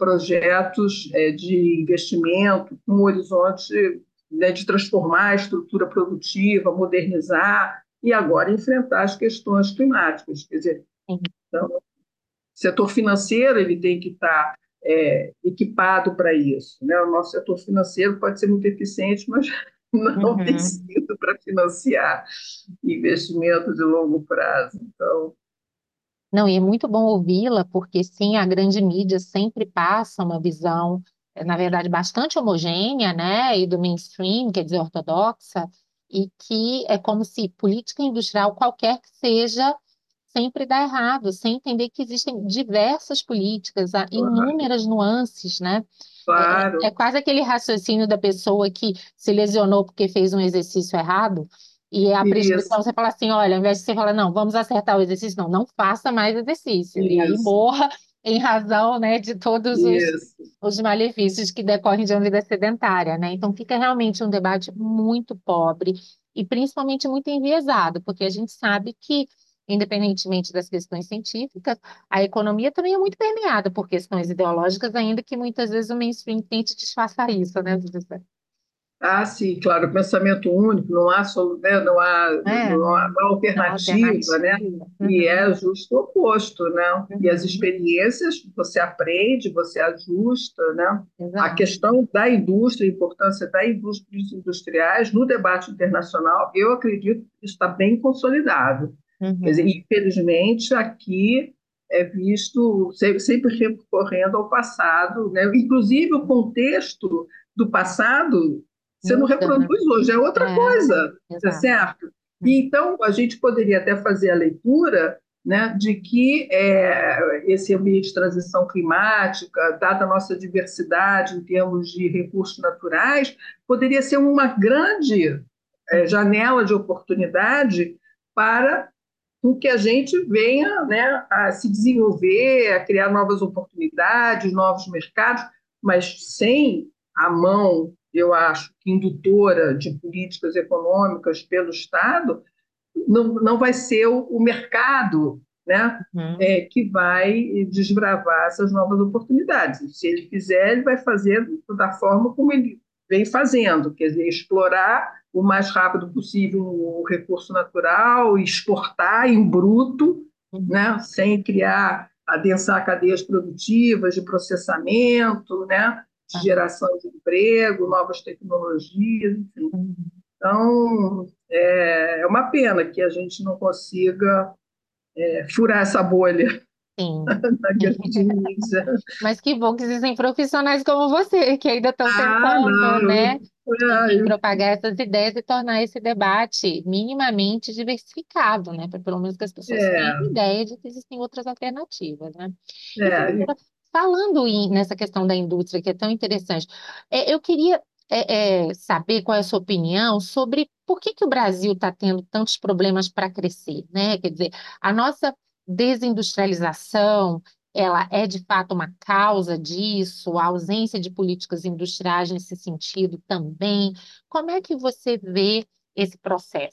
projetos é, de investimento com um horizonte, né, de transformar a estrutura produtiva, modernizar e agora enfrentar as questões climáticas. Quer dizer, Sim. então, o setor financeiro ele tem que estar é, equipado para isso, né? O nosso setor financeiro pode ser muito eficiente, mas não tem Uhum. sido para financiar investimento de longo prazo. Então, Não, e é muito bom ouvi-la, porque sim, a grande mídia sempre passa uma visão, eh, na verdade, bastante homogênea, né, e do mainstream, quer dizer, ortodoxa, e que é como se política industrial, qualquer que seja, sempre dá errado, sem entender que existem diversas políticas, há inúmeras nuances, né? É, é é claro, quase aquele raciocínio da pessoa que se lesionou porque fez um exercício errado. E a prescrição, isso, você fala assim, olha, ao invés de você falar, não, vamos acertar o exercício, não, não faça mais exercício. E aí isso, morra em razão, né, de todos os, isso. os malefícios que decorrem de uma vida sedentária, né? Então fica realmente um debate muito pobre e principalmente muito enviesado, porque a gente sabe que, independentemente das questões científicas, a economia também é muito permeada por questões ideológicas, ainda que muitas vezes o mainstream tente disfarçar isso, né, José? Ah, sim, claro, pensamento único, não há, solu- né, não há, É, não há, não há não há alternativa, né? alternativa. E é Uhum, justo o oposto, né? E as uhum, experiências você aprende, você ajusta, né? A exato. questão da indústria, a importância da indústria industriais no debate internacional, eu acredito que isso está bem consolidado. Quer dizer, Uhum, infelizmente, aqui é visto sempre, sempre recorrendo ao passado, né? Inclusive o contexto do passado você não muda, né? reproduz hoje, é outra coisa, É, tá exato. certo? E Uhum, então a gente poderia até fazer a leitura, né, de que é, esse ambiente de transição climática, dada a nossa diversidade em termos de recursos naturais, poderia ser uma grande é, uhum, janela de oportunidade para com que a gente venha, né, a se desenvolver, a criar novas oportunidades, novos mercados, mas sem a mão, eu acho, indutora de políticas econômicas pelo Estado, não, não vai ser o, o mercado, né, uhum, é, que vai desbravar essas novas oportunidades. Se ele fizer, ele vai fazer da forma como ele vem fazendo, quer dizer, explorar o mais rápido possível o recurso natural, exportar em bruto, uhum, né, sem criar, adensar cadeias produtivas de processamento, né, de tá, geração de emprego, novas tecnologias, enfim. uhum. Então, é, é uma pena que a gente não consiga é, furar essa bolha Sim. da grande mídia. Mas que bom que existem profissionais como você, que ainda estão Ah, tentando, não, né, eu, ah, enfim, eu- propagar essas ideias e tornar esse debate minimamente diversificado, né, para pelo menos que as pessoas tenham é, ideia de que existem outras alternativas, né? E, é, professora, falando em- nessa questão da indústria, que é tão interessante, é, eu queria é, é, saber qual é a sua opinião sobre por que que o Brasil está tendo tantos problemas para crescer, né? Quer dizer, a nossa desindustrialização, ela é de fato uma causa disso, a ausência de políticas industriais nesse sentido também. Como é que você vê esse processo?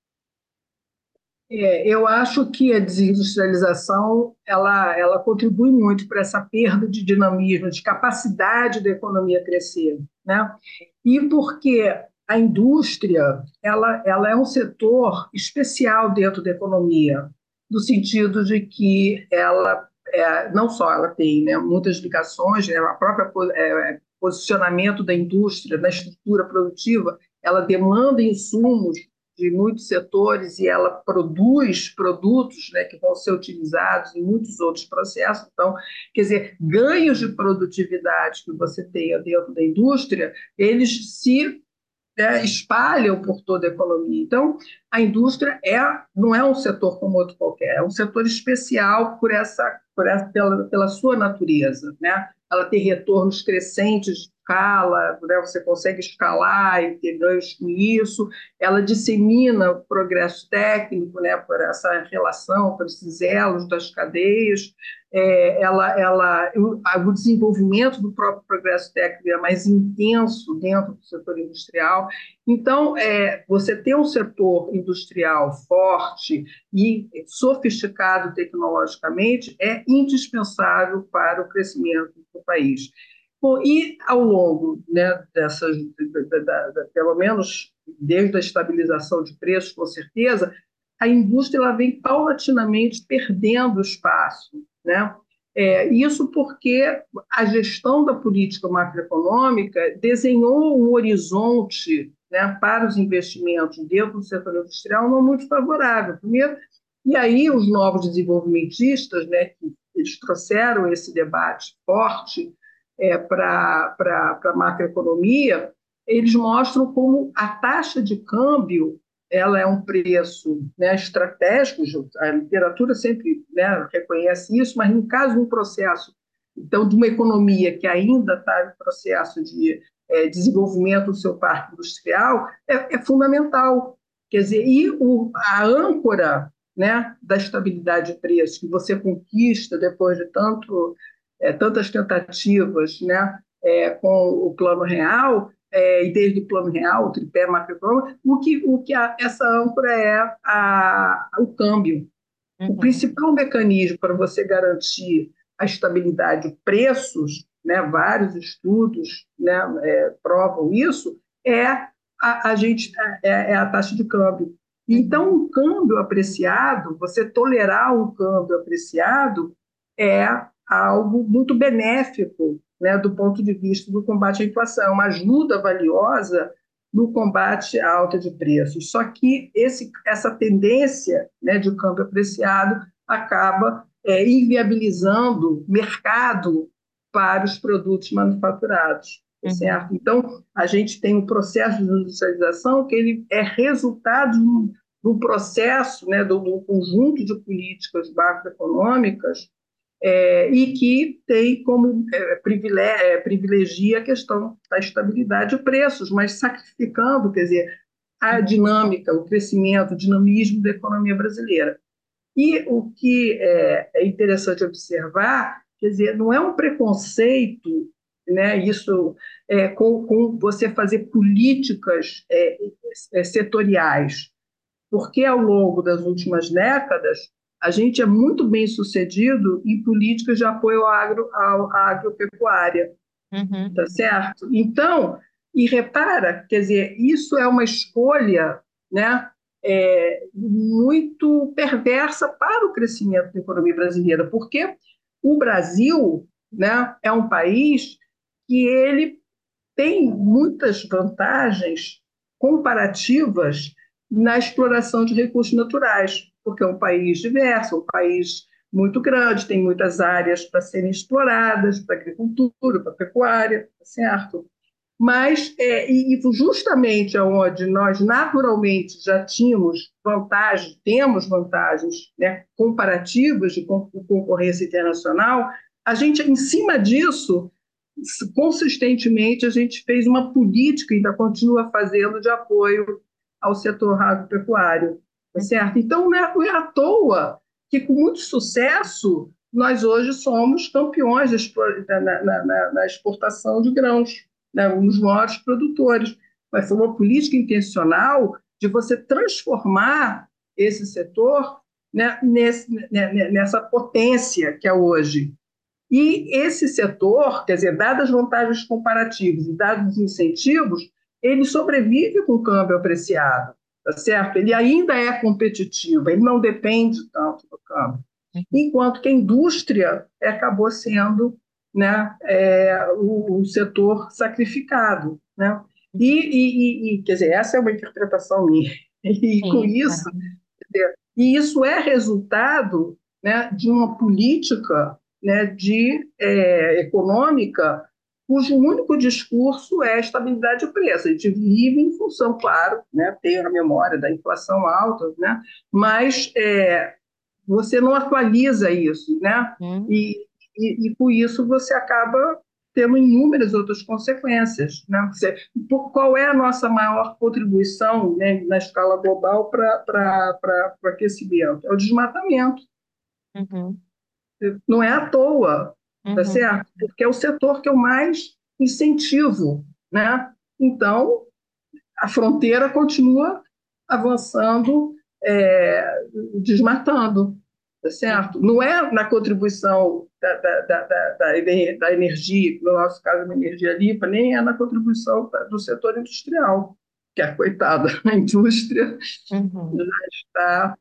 é, eu acho que a desindustrialização ela, ela contribui muito para essa perda de dinamismo, de capacidade da economia crescer, né? E porque a indústria ela, ela é um setor especial dentro da economia, no sentido de que ela é, não só ela tem, né, muitas ligações, né, a própria é, posicionamento da indústria na estrutura produtiva, ela demanda insumos de muitos setores e ela produz produtos, né, que vão ser utilizados em muitos outros processos. Então, quer dizer, ganhos de produtividade que você tenha dentro da indústria, eles se né, espalham por toda a economia. Então, a indústria é, não é um setor como outro qualquer, é um setor especial por essa, por essa pela, pela sua natureza, né? Ela tem retornos crescentes de escala, né? Você consegue escalar e ter ganhos com isso. Ela dissemina o progresso técnico, né? Por essa relação, por esses elos das cadeias. É, ela, ela, o, o desenvolvimento do próprio progresso técnico é mais intenso dentro do setor industrial. Então, é, você ter um setor industrial forte e sofisticado tecnologicamente é indispensável para o crescimento do país. Bom, e ao longo né, dessas, da, da, da, pelo menos desde a estabilização de preços, com certeza, a indústria ela vem paulatinamente perdendo espaço, né? É, isso porque a gestão da política macroeconômica desenhou um horizonte né, para os investimentos dentro do setor industrial não muito favorável. Primeiro, e aí os novos desenvolvimentistas, né, que eles trouxeram esse debate forte é, para a macroeconomia, eles mostram como a taxa de câmbio ela é um preço né, estratégico, a literatura sempre né, reconhece isso, mas no caso de um processo, então, de uma economia que ainda está em processo de é, desenvolvimento do seu parque industrial, é, é fundamental. Quer dizer, e o, a âncora né, da estabilidade de preços que você conquista depois de tanto, é, tantas tentativas né, é, com o Plano Real, é, e desde o Plano Real, o tripé macroeconômico, o que, o que a, essa âncora é a, o câmbio. O Uhum, principal mecanismo para você garantir a estabilidade de preços, né, vários estudos né, é, provam isso, é a, a, gente, é, é a taxa de câmbio. Então, uhum, um câmbio apreciado, você tolerar um câmbio apreciado, é algo muito benéfico né, do ponto de vista do combate à inflação, é uma ajuda valiosa no combate à alta de preços. Só que esse, essa tendência né, de câmbio apreciado acaba é, inviabilizando mercado para os produtos manufaturados. Certo? uhum. Então, a gente tem um processo de industrialização que ele é resultado do processo, né, do, do conjunto de políticas macroeconômicas é, e que tem como é, privilegi, é, privilegia a questão da estabilidade de preços, mas sacrificando, quer dizer, a dinâmica, o crescimento, o dinamismo da economia brasileira. E o que é, é interessante observar, quer dizer, não é um preconceito, né, isso é, com, com você fazer políticas é, é, setoriais, porque ao longo das últimas décadas a gente é muito bem sucedido em políticas de apoio à, agro, à agropecuária, tá Uhum, certo? Então, e repara, quer dizer, isso é uma escolha, né, é, muito perversa para o crescimento da economia brasileira, porque o Brasil, né, é um país que ele tem muitas vantagens comparativas na exploração de recursos naturais. porque é um país diverso, um país muito grande, tem muitas áreas para serem exploradas, para agricultura, para pecuária, tá certo? Mas, é, e, e justamente onde nós naturalmente já tínhamos vantagens, temos vantagens, né, comparativas de con- concorrência internacional, a gente, em cima disso, s- consistentemente, a gente fez uma política, e ainda continua fazendo, de apoio ao setor agropecuário, tá certo? Então, não é, não é à toa que, com muito sucesso, nós hoje somos campeões da expo- na, na- na- na exportação de grãos, né, um dos maiores produtores. Mas foi uma política intencional de você transformar esse setor, né, nesse, né, né, nessa potência que é hoje. E esse setor, quer dizer, dadas as vantagens comparativas e dados os incentivos, ele sobrevive com o câmbio apreciado, tá certo? Ele ainda é competitivo, ele não depende tanto do câmbio. Enquanto que a indústria acabou sendo, né, é, o, o setor sacrificado, né? E, e, e, quer dizer, essa é uma interpretação minha. E com Sim, isso, claro. e isso é resultado, né, de uma política, né, de, é, econômica cujo único discurso é a estabilidade de preço. A gente vive em função, claro, né, tem a memória da inflação alta, né, mas é, você não atualiza isso, né? Hum, E, e, e com isso você acaba tendo inúmeras outras consequências, né? Você, por, qual é a nossa maior contribuição, né, na escala global para o aquecimento? É o desmatamento. uhum, Não é à toa, tá uhum. certo? Porque é o setor que eu mais incentivo, né? Então, a fronteira continua avançando, é, desmatando, tá certo? Sim, Não é na contribuição da, da, da, da, da energia, no nosso caso, uma energia limpa, nem é na contribuição do setor industrial, que é coitada, a indústria uhum, está,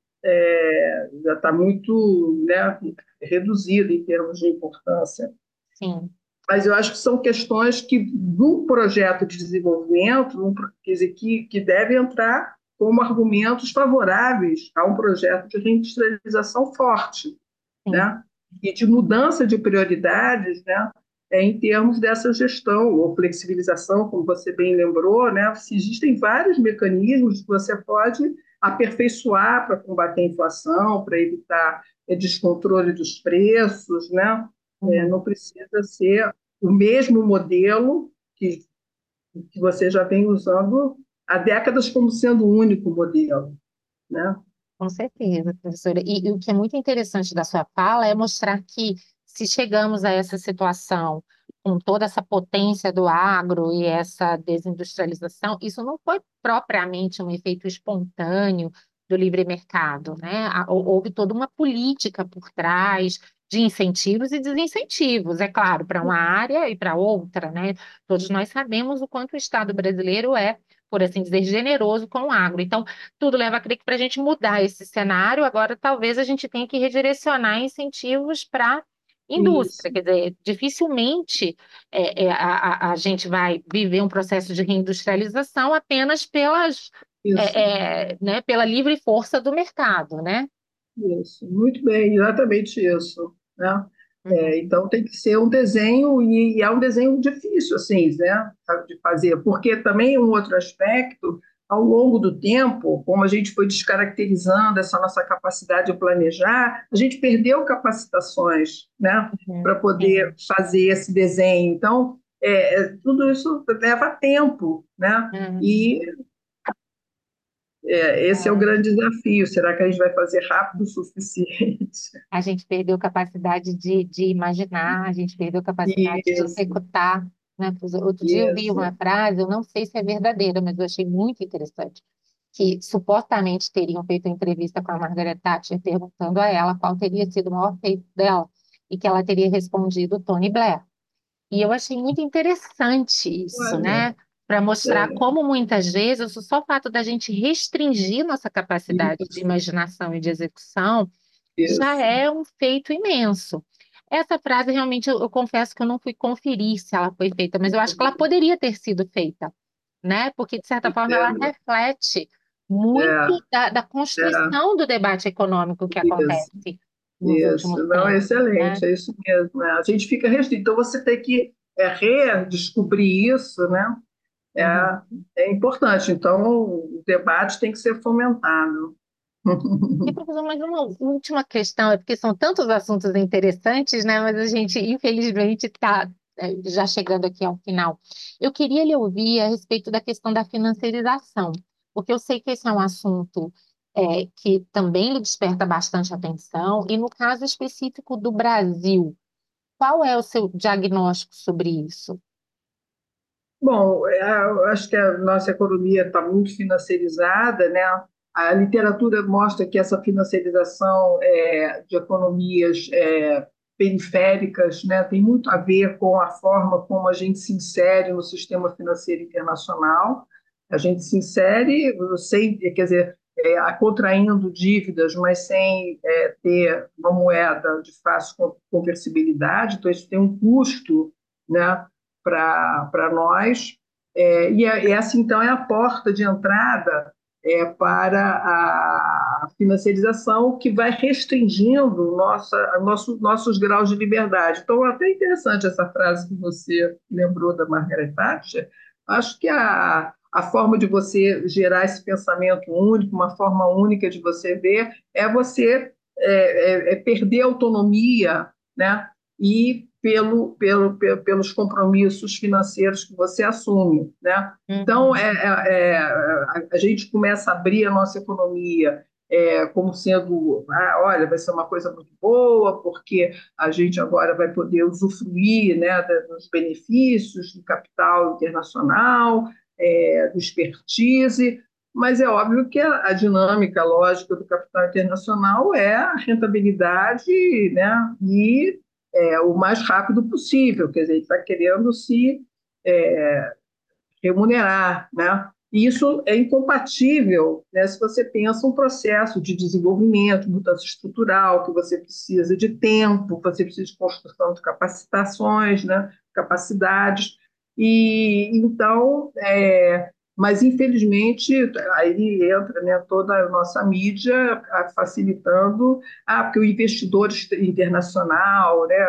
é, já está muito, né, reduzida em termos de importância. sim, Mas eu acho que são questões que, do projeto de desenvolvimento, num pro- quer dizer, que, que devem entrar como argumentos favoráveis a um projeto de reindustrialização forte, sim. né? E de mudança de prioridades, né? É, em termos dessa gestão ou flexibilização, como você bem lembrou, né? Se existem vários mecanismos que você pode aperfeiçoar para combater a inflação, para evitar é, descontrole dos preços, né? É, Uhum. não precisa ser o mesmo modelo que, que você já vem usando há décadas como sendo o único modelo, né? Com certeza, professora. E, e o que é muito interessante da sua fala é mostrar que, se chegamos a essa situação com toda essa potência do agro e essa desindustrialização, isso não foi propriamente um efeito espontâneo do livre mercado, né? Há- hou- Houve toda uma política por trás de incentivos e desincentivos, é claro, para uma área e para outra, né? Todos nós sabemos o quanto o Estado brasileiro é, por assim dizer, generoso com o agro. Então, tudo leva a crer que, para a gente mudar esse cenário, agora talvez a gente tenha que redirecionar incentivos para indústria. Isso, Quer dizer, dificilmente é, é, a, a- a gente vai viver um processo de reindustrialização apenas pelas, isso. é, é, né, pela livre força do mercado, né? Isso, muito bem, exatamente isso, né? É, Uhum, então tem que ser um desenho e, e é um desenho difícil assim, né, de fazer, porque também um outro aspecto, ao longo do tempo, como a gente foi descaracterizando essa nossa capacidade de planejar, a gente perdeu capacitações, né, para uhum, poder sim. fazer esse desenho. Então, é, é, tudo isso leva tempo, né? Uhum, E é, esse é o é. grande desafio. Será que a gente vai fazer rápido o suficiente? A gente perdeu capacidade de, de imaginar, a gente perdeu capacidade de Isso, executar, né? Outro dia eu vi uma isso. frase, eu não sei se é verdadeira, mas eu achei muito interessante, que supostamente teriam feito a entrevista com a Margaret Thatcher perguntando a ela qual teria sido o maior feito dela, e que ela teria respondido Tony Blair. E eu achei muito interessante isso, Olha, né? Para mostrar é, como muitas vezes o só fato da gente restringir nossa capacidade de isso, imaginação e de execução já isso. é um feito imenso. Essa frase, realmente, eu, eu confesso que eu não fui conferir se ela foi feita, mas eu acho que ela poderia ter sido feita, né? Porque, de certa forma, ela Entendo. reflete muito É, da, da é, construção do debate econômico que isso. acontece nos últimos Isso, não, é tempos, excelente, né? é isso mesmo. Né? A gente fica restrito, então você tem que é, redescobrir isso, né? É, Uhum. é importante. Então, o debate tem que ser fomentado. E, professor, mais uma última questão, é porque são tantos assuntos interessantes, né? Mas a gente, infelizmente, está já chegando aqui ao final. Eu queria lhe ouvir a respeito da questão da financiarização, porque eu sei que esse é um assunto é, que também lhe desperta bastante atenção, e no caso específico do Brasil, qual é o seu diagnóstico sobre isso? Bom, é, eu acho que a nossa economia está muito financiarizada, né? A literatura mostra que essa financiarização é, de economias é, periféricas, né, tem muito a ver com a forma como a gente se insere no sistema financeiro internacional. A gente se insere sem, quer dizer, é, contraindo dívidas, mas sem é, ter uma moeda de fácil conversibilidade. Então, isso tem um custo, né, para nós. É, e, a, e essa, então, é a porta de entrada é, para a financiarização que vai restringindo nossa, nosso, nossos graus de liberdade. Então, é até interessante essa frase que você lembrou da Margaret Thatcher. Acho que a, a forma de você gerar esse pensamento único, uma forma única de você ver, é você é, é, é perder a autonomia, né? E pelo, pelo, pelo, pelos compromissos financeiros que você assume, né? Então, Uhum. é, é, é, a, a gente começa a abrir a nossa economia é, como sendo, ah, olha, vai ser uma coisa muito boa, porque a gente agora vai poder usufruir, né, dos benefícios do capital internacional, é, do expertise, mas é óbvio que a, a dinâmica lógica do capital internacional é a rentabilidade, né, e é, o mais rápido possível, quer dizer, ele está querendo se é, remunerar, né? E isso é incompatível, né, se você pensa um processo de desenvolvimento, mudança estrutural, que você precisa de tempo, você precisa de construção de capacitações, né, capacidades, e então, é, mas infelizmente aí entra, né, toda a nossa mídia facilitando, ah, porque o investidor internacional, né,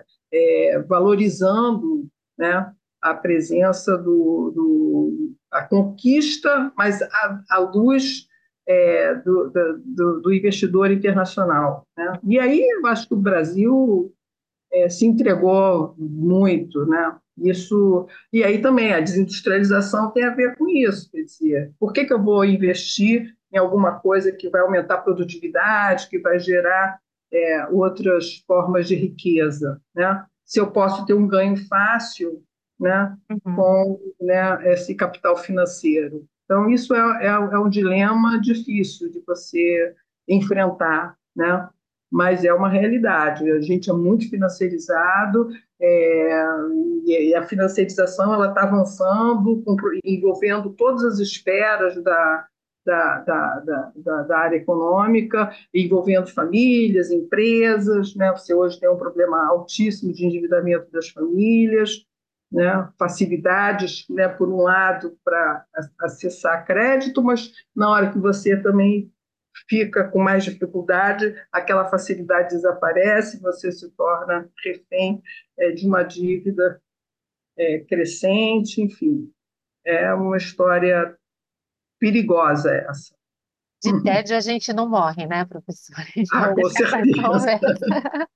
é, valorizando, né, a presença do, do a conquista, mas à, à luz é, do, do, do, investidor internacional. Né? E aí eu acho que o Brasil é, se entregou muito, né? Isso, e aí também a desindustrialização tem a ver com isso, quer dizer, por que, que eu vou investir em alguma coisa que vai aumentar a produtividade, que vai gerar é, outras formas de riqueza, né? Se eu posso ter um ganho fácil, né, Uhum. com, né, esse capital financeiro. Então, isso é, é, é um dilema difícil de você enfrentar, né? Mas é uma realidade. A gente é muito financiarizado, é, e a financiarização ela está avançando, envolvendo todas as esferas da, da, da, da, da área econômica, envolvendo famílias, empresas. Né? Você hoje tem um problema altíssimo de endividamento das famílias, né? Facilidades, né, por um lado, para acessar crédito, mas na hora que você também fica com mais dificuldade, aquela facilidade desaparece, você se torna refém é, de uma dívida é, crescente, enfim. É uma história perigosa essa. De tédio a gente não morre, né, professora? Ah, Então, com essa certeza, conversa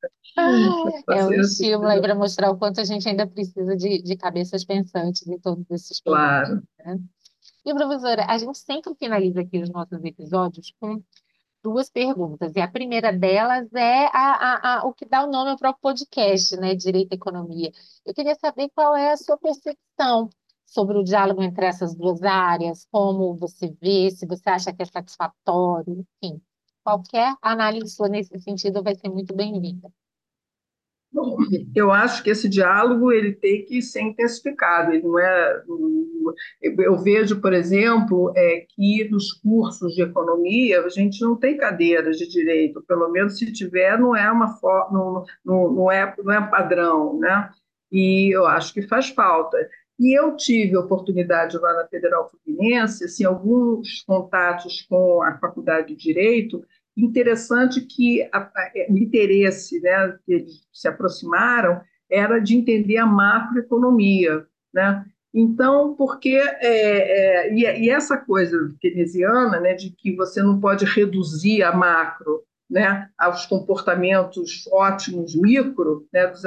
com é um estímulo aí certeza. para mostrar o quanto a gente ainda precisa de, de cabeças pensantes em todos esses problemas, Claro. né? E, professora, a gente sempre finaliza aqui os nossos episódios com duas perguntas. E a primeira delas é a, a, a- o que dá o nome ao próprio podcast, né? Direito e Economia. Eu queria saber qual é a sua percepção sobre o diálogo entre essas duas áreas, como você vê, se você acha que é satisfatório, enfim. Qualquer análise sua nesse sentido vai ser muito bem-vinda. Bom, eu acho que esse diálogo ele tem que ser intensificado. Ele não é. Eu vejo, por exemplo, é, que nos cursos de economia a gente não tem cadeiras de direito, pelo menos se tiver, não é uma for- não, não, não é, não é padrão, né? E eu acho que faz falta. E eu tive a oportunidade lá na Federal Fluminense, assim, alguns contatos com a Faculdade de Direito. Interessante que a, a, o interesse, né, que eles se aproximaram era de entender a macroeconomia, né? Então, porque é, é, e, e essa coisa keynesiana, né, de que você não pode reduzir a macro, né, aos comportamentos ótimos micro, né, dos,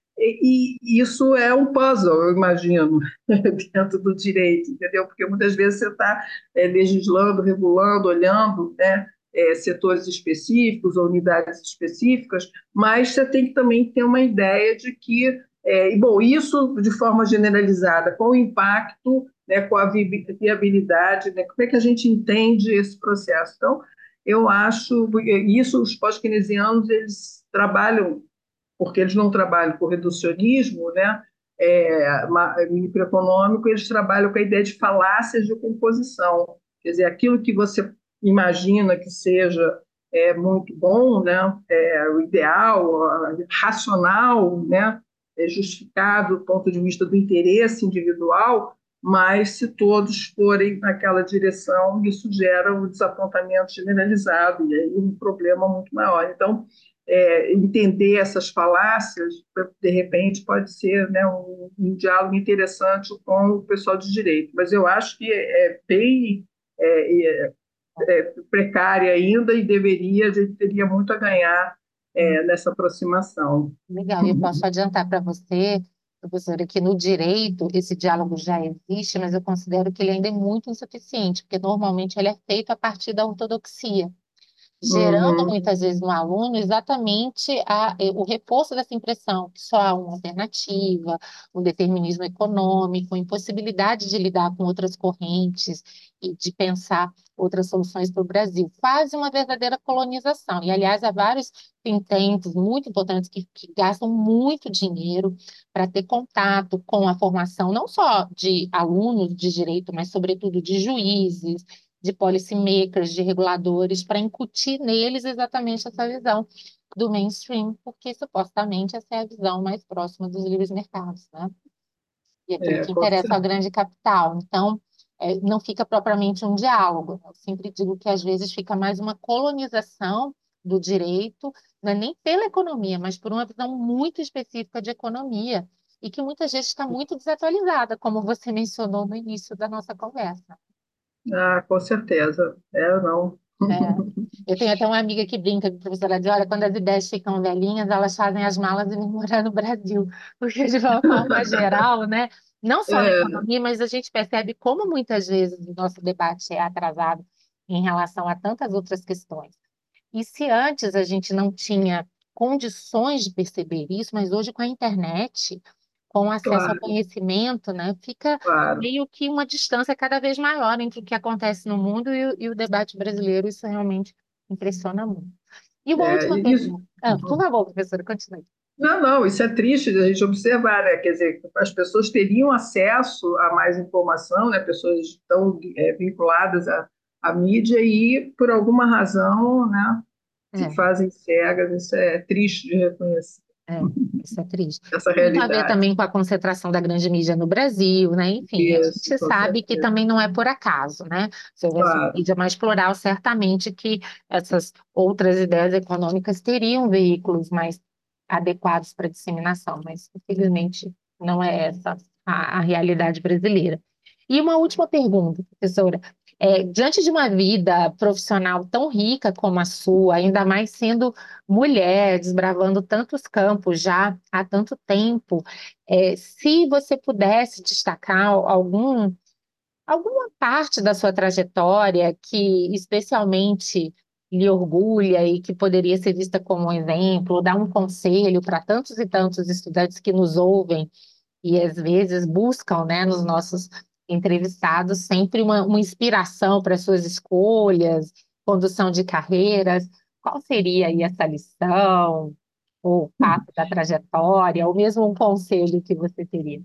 e, e isso é um puzzle, eu imagino, dentro do direito, entendeu? Porque muitas vezes você está é, legislando, regulando, olhando, né, é, setores específicos ou unidades específicas, mas você tem que também ter uma ideia de que, é, e bom, isso de forma generalizada, com o impacto, né, com a viabilidade, né, como é que a gente entende esse processo? Então, eu acho, isso os pós-keynesianos, eles trabalham porque eles não trabalham com reducionismo, né, é, microeconômico, eles trabalham com a ideia de falácias de composição. Quer dizer, aquilo que você imagina que seja é, muito bom, né, é, o ideal, racional, né, é justificado do ponto de vista do interesse individual, mas se todos forem naquela direção, isso gera um desapontamento generalizado e aí um problema muito maior. Então, é, entender essas falácias, de repente, pode ser, né, um, um diálogo interessante com o pessoal de direito. Mas eu acho que é bem é, é, é precária ainda e deveria, a gente teria muito a ganhar é, nessa aproximação. Legal, e eu posso adiantar para você, professora, que no direito esse diálogo já existe, mas eu considero que ele ainda é muito insuficiente, porque normalmente ele é feito a partir da ortodoxia, gerando Uhum, muitas vezes no aluno exatamente a- eh, o reforço dessa impressão, que só há uma alternativa, um determinismo econômico, impossibilidade de lidar com outras correntes e de pensar outras soluções para o Brasil. Quase uma verdadeira colonização. E, aliás, há vários think tanks muito importantes que, que gastam muito dinheiro para ter contato com a formação, não só de alunos de direito, mas, sobretudo, de juízes, de policymakers, de reguladores, para incutir neles exatamente essa visão do mainstream, porque supostamente essa é a visão mais próxima dos livres mercados, né? E aquilo é, que com interessa ao certeza. grande capital. Então, é, não fica propriamente um diálogo. Eu sempre digo que às vezes fica mais uma colonização do direito, não é nem pela economia, mas por uma visão muito específica de economia, e que muitas vezes está muito desatualizada, como você mencionou no início da nossa conversa. Ah, com certeza. É, não. É. Eu tenho até uma amiga que brinca, que a professora diz, olha, quando as ideias ficam velhinhas, elas fazem as malas e vêm morar no Brasil. Porque, de uma forma geral, né, não só na É, economia, mas a gente percebe como muitas vezes o nosso debate é atrasado em relação a tantas outras questões. E se antes a gente não tinha condições de perceber isso, mas hoje com a internet, com o acesso ao claro, conhecimento, né, fica claro. meio que uma distância cada vez maior entre o que acontece no mundo e o, e o debate brasileiro. Isso realmente impressiona muito. E uma É, última isso. pergunta. Ah, por favor, professora, continue. Não, não, isso é triste de a gente observar, né? Quer dizer, as pessoas teriam acesso a mais informação, né? Pessoas tão é, vinculadas à, à mídia e, por alguma razão, né, se É. fazem cegas. Isso é triste de reconhecer, É, isso é triste. essa Tem muito a ver realidade. também com a concentração da grande mídia no Brasil, né? Enfim, a Isso, gente com sabe que certeza. também não é por acaso, né? Se houvesse uma Claro. mídia mais plural, certamente que essas outras ideias econômicas teriam veículos mais adequados para disseminação, mas infelizmente não é essa a, a realidade brasileira. E uma última pergunta, professora. É, diante de uma vida profissional tão rica como a sua, ainda mais sendo mulher, desbravando tantos campos já há tanto tempo, é, se você pudesse destacar algum, alguma parte da sua trajetória que especialmente lhe orgulha e que poderia ser vista como um exemplo, dar um conselho para tantos e tantos estudantes que nos ouvem e às vezes buscam, né, nos nossos entrevistados sempre uma, uma inspiração para suas escolhas, condução de carreiras. Qual seria aí essa lição, ou fato da trajetória, ou mesmo um conselho que você teria?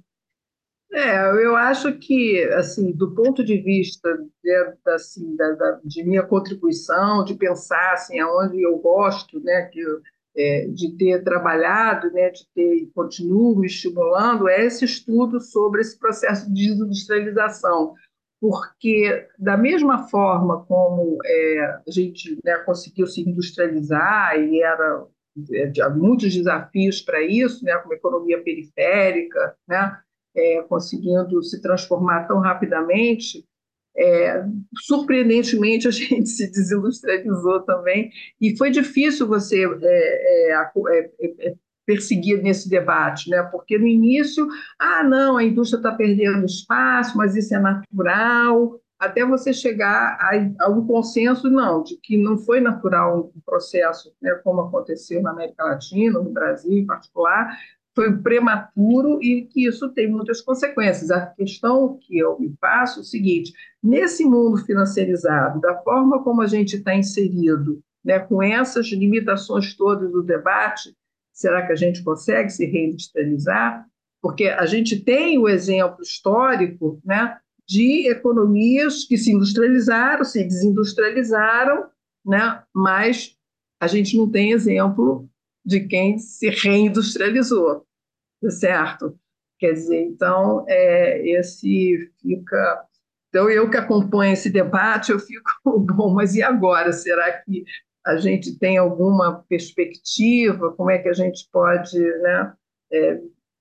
É, eu acho que, assim, do ponto de vista de, assim, da, da- de minha contribuição, de pensar assim, aonde eu gosto, né, que eu, é, de ter trabalhado, né, de ter, continuo me estimulando, é esse estudo sobre esse processo de desindustrialização, porque da mesma forma como é, a gente, né, conseguiu se industrializar e era é, há muitos desafios para isso, né, como economia periférica, né, é, conseguindo se transformar tão rapidamente, é, surpreendentemente, a gente se desindustrializou também, e foi difícil você é, é, é, é, perseguir nesse debate, né? Porque no início, ah, não, a indústria está perdendo espaço, mas isso é natural, até você chegar a, a um consenso, não, de que não foi natural um processo, né, como aconteceu na América Latina, no Brasil em particular, foi prematuro e que isso tem muitas consequências. A questão que eu me faço é o seguinte: nesse mundo financiarizado, da forma como a gente está inserido, né, com essas limitações todas do debate, será que a gente consegue se reindustrializar? Porque a gente tem o exemplo histórico, né, de economias que se industrializaram, se desindustrializaram, né, mas a gente não tem exemplo de quem se reindustrializou, certo? Quer dizer, então, é, esse fica... Então, eu que acompanho esse debate, eu fico, bom, mas e agora? Será que a gente tem alguma perspectiva? Como é que a gente pode, né, é,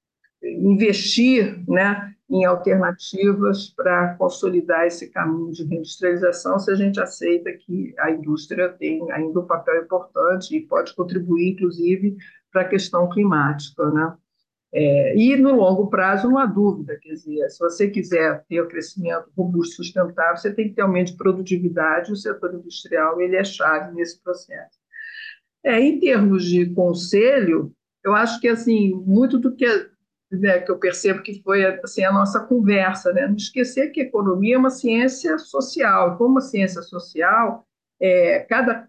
investir, né, em alternativas para consolidar esse caminho de reindustrialização, se a gente aceita que a indústria tem ainda um papel importante e pode contribuir, inclusive, para a questão climática, né? É, e no longo prazo, não há dúvida, quer dizer, se você quiser ter o crescimento robusto e sustentável, você tem que ter aumento de produtividade, e o setor industrial ele é chave nesse processo. É, em termos de conselho, eu acho que assim, muito do que, né, que eu percebo que foi assim, a nossa conversa, né? Não esquecer que a economia é uma ciência social, e como uma ciência social, é, cada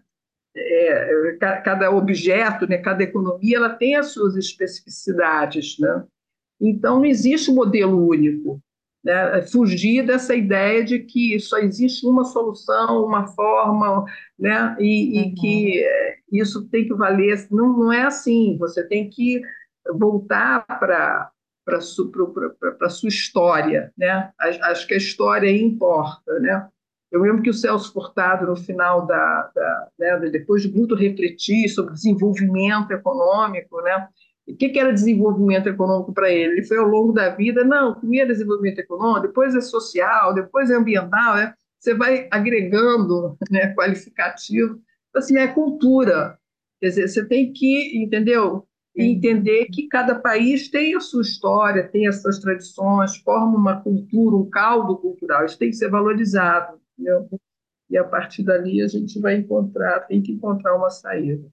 É, cada objeto, né, cada economia, ela tem as suas especificidades, né? Então, não existe um modelo único, né? Fugir dessa ideia de que só existe uma solução, uma forma, né? E, e que é, isso tem que valer. Não, não é assim. Você tem que voltar para para a sua história, né? Acho que a história importa, né? Eu lembro que o Celso Furtado, no final da, da, né, depois de muito refletir sobre desenvolvimento econômico, né? O que, que era desenvolvimento econômico para ele? Ele foi ao longo da vida, não, primeiro é desenvolvimento econômico, depois é social, depois é ambiental, né? Você vai agregando, né, qualificativo, assim, é cultura. Quer dizer, você tem que, entendeu? Entender que cada país tem a sua história, tem as suas tradições, forma uma cultura, um caldo cultural, isso tem que ser valorizado. Entendeu? E a partir dali a gente vai encontrar, tem que encontrar uma saída.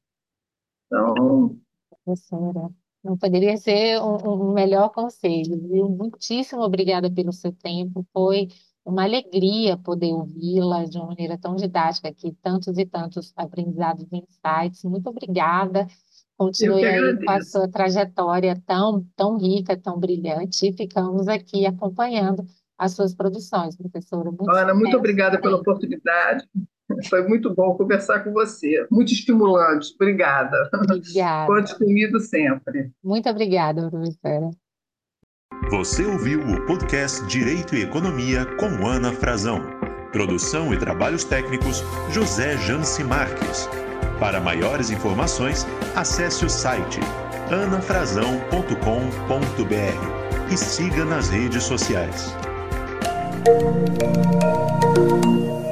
Então, Professora, não poderia ser um, um melhor conselho, viu? Muitíssimo obrigada pelo seu tempo. Foi uma alegria poder ouvi-la de uma maneira tão didática aqui, tantos e tantos aprendizados e insights. Muito obrigada. eu que Continue aí com a agradeço. sua trajetória tão, tão rica, tão brilhante, e ficamos aqui acompanhando as suas produções, professora. Muito Ana, muito sucesso obrigada pela sempre. oportunidade. Foi muito bom conversar com você. Muito estimulante. Obrigada. Obrigada. Conte comigo sempre. Muito obrigada, professora. Você ouviu o podcast Direito e Economia com Ana Frazão. Produção e trabalhos técnicos, José Janci Marques. Para maiores informações, acesse o site ana frazão ponto com ponto b r e siga nas redes sociais.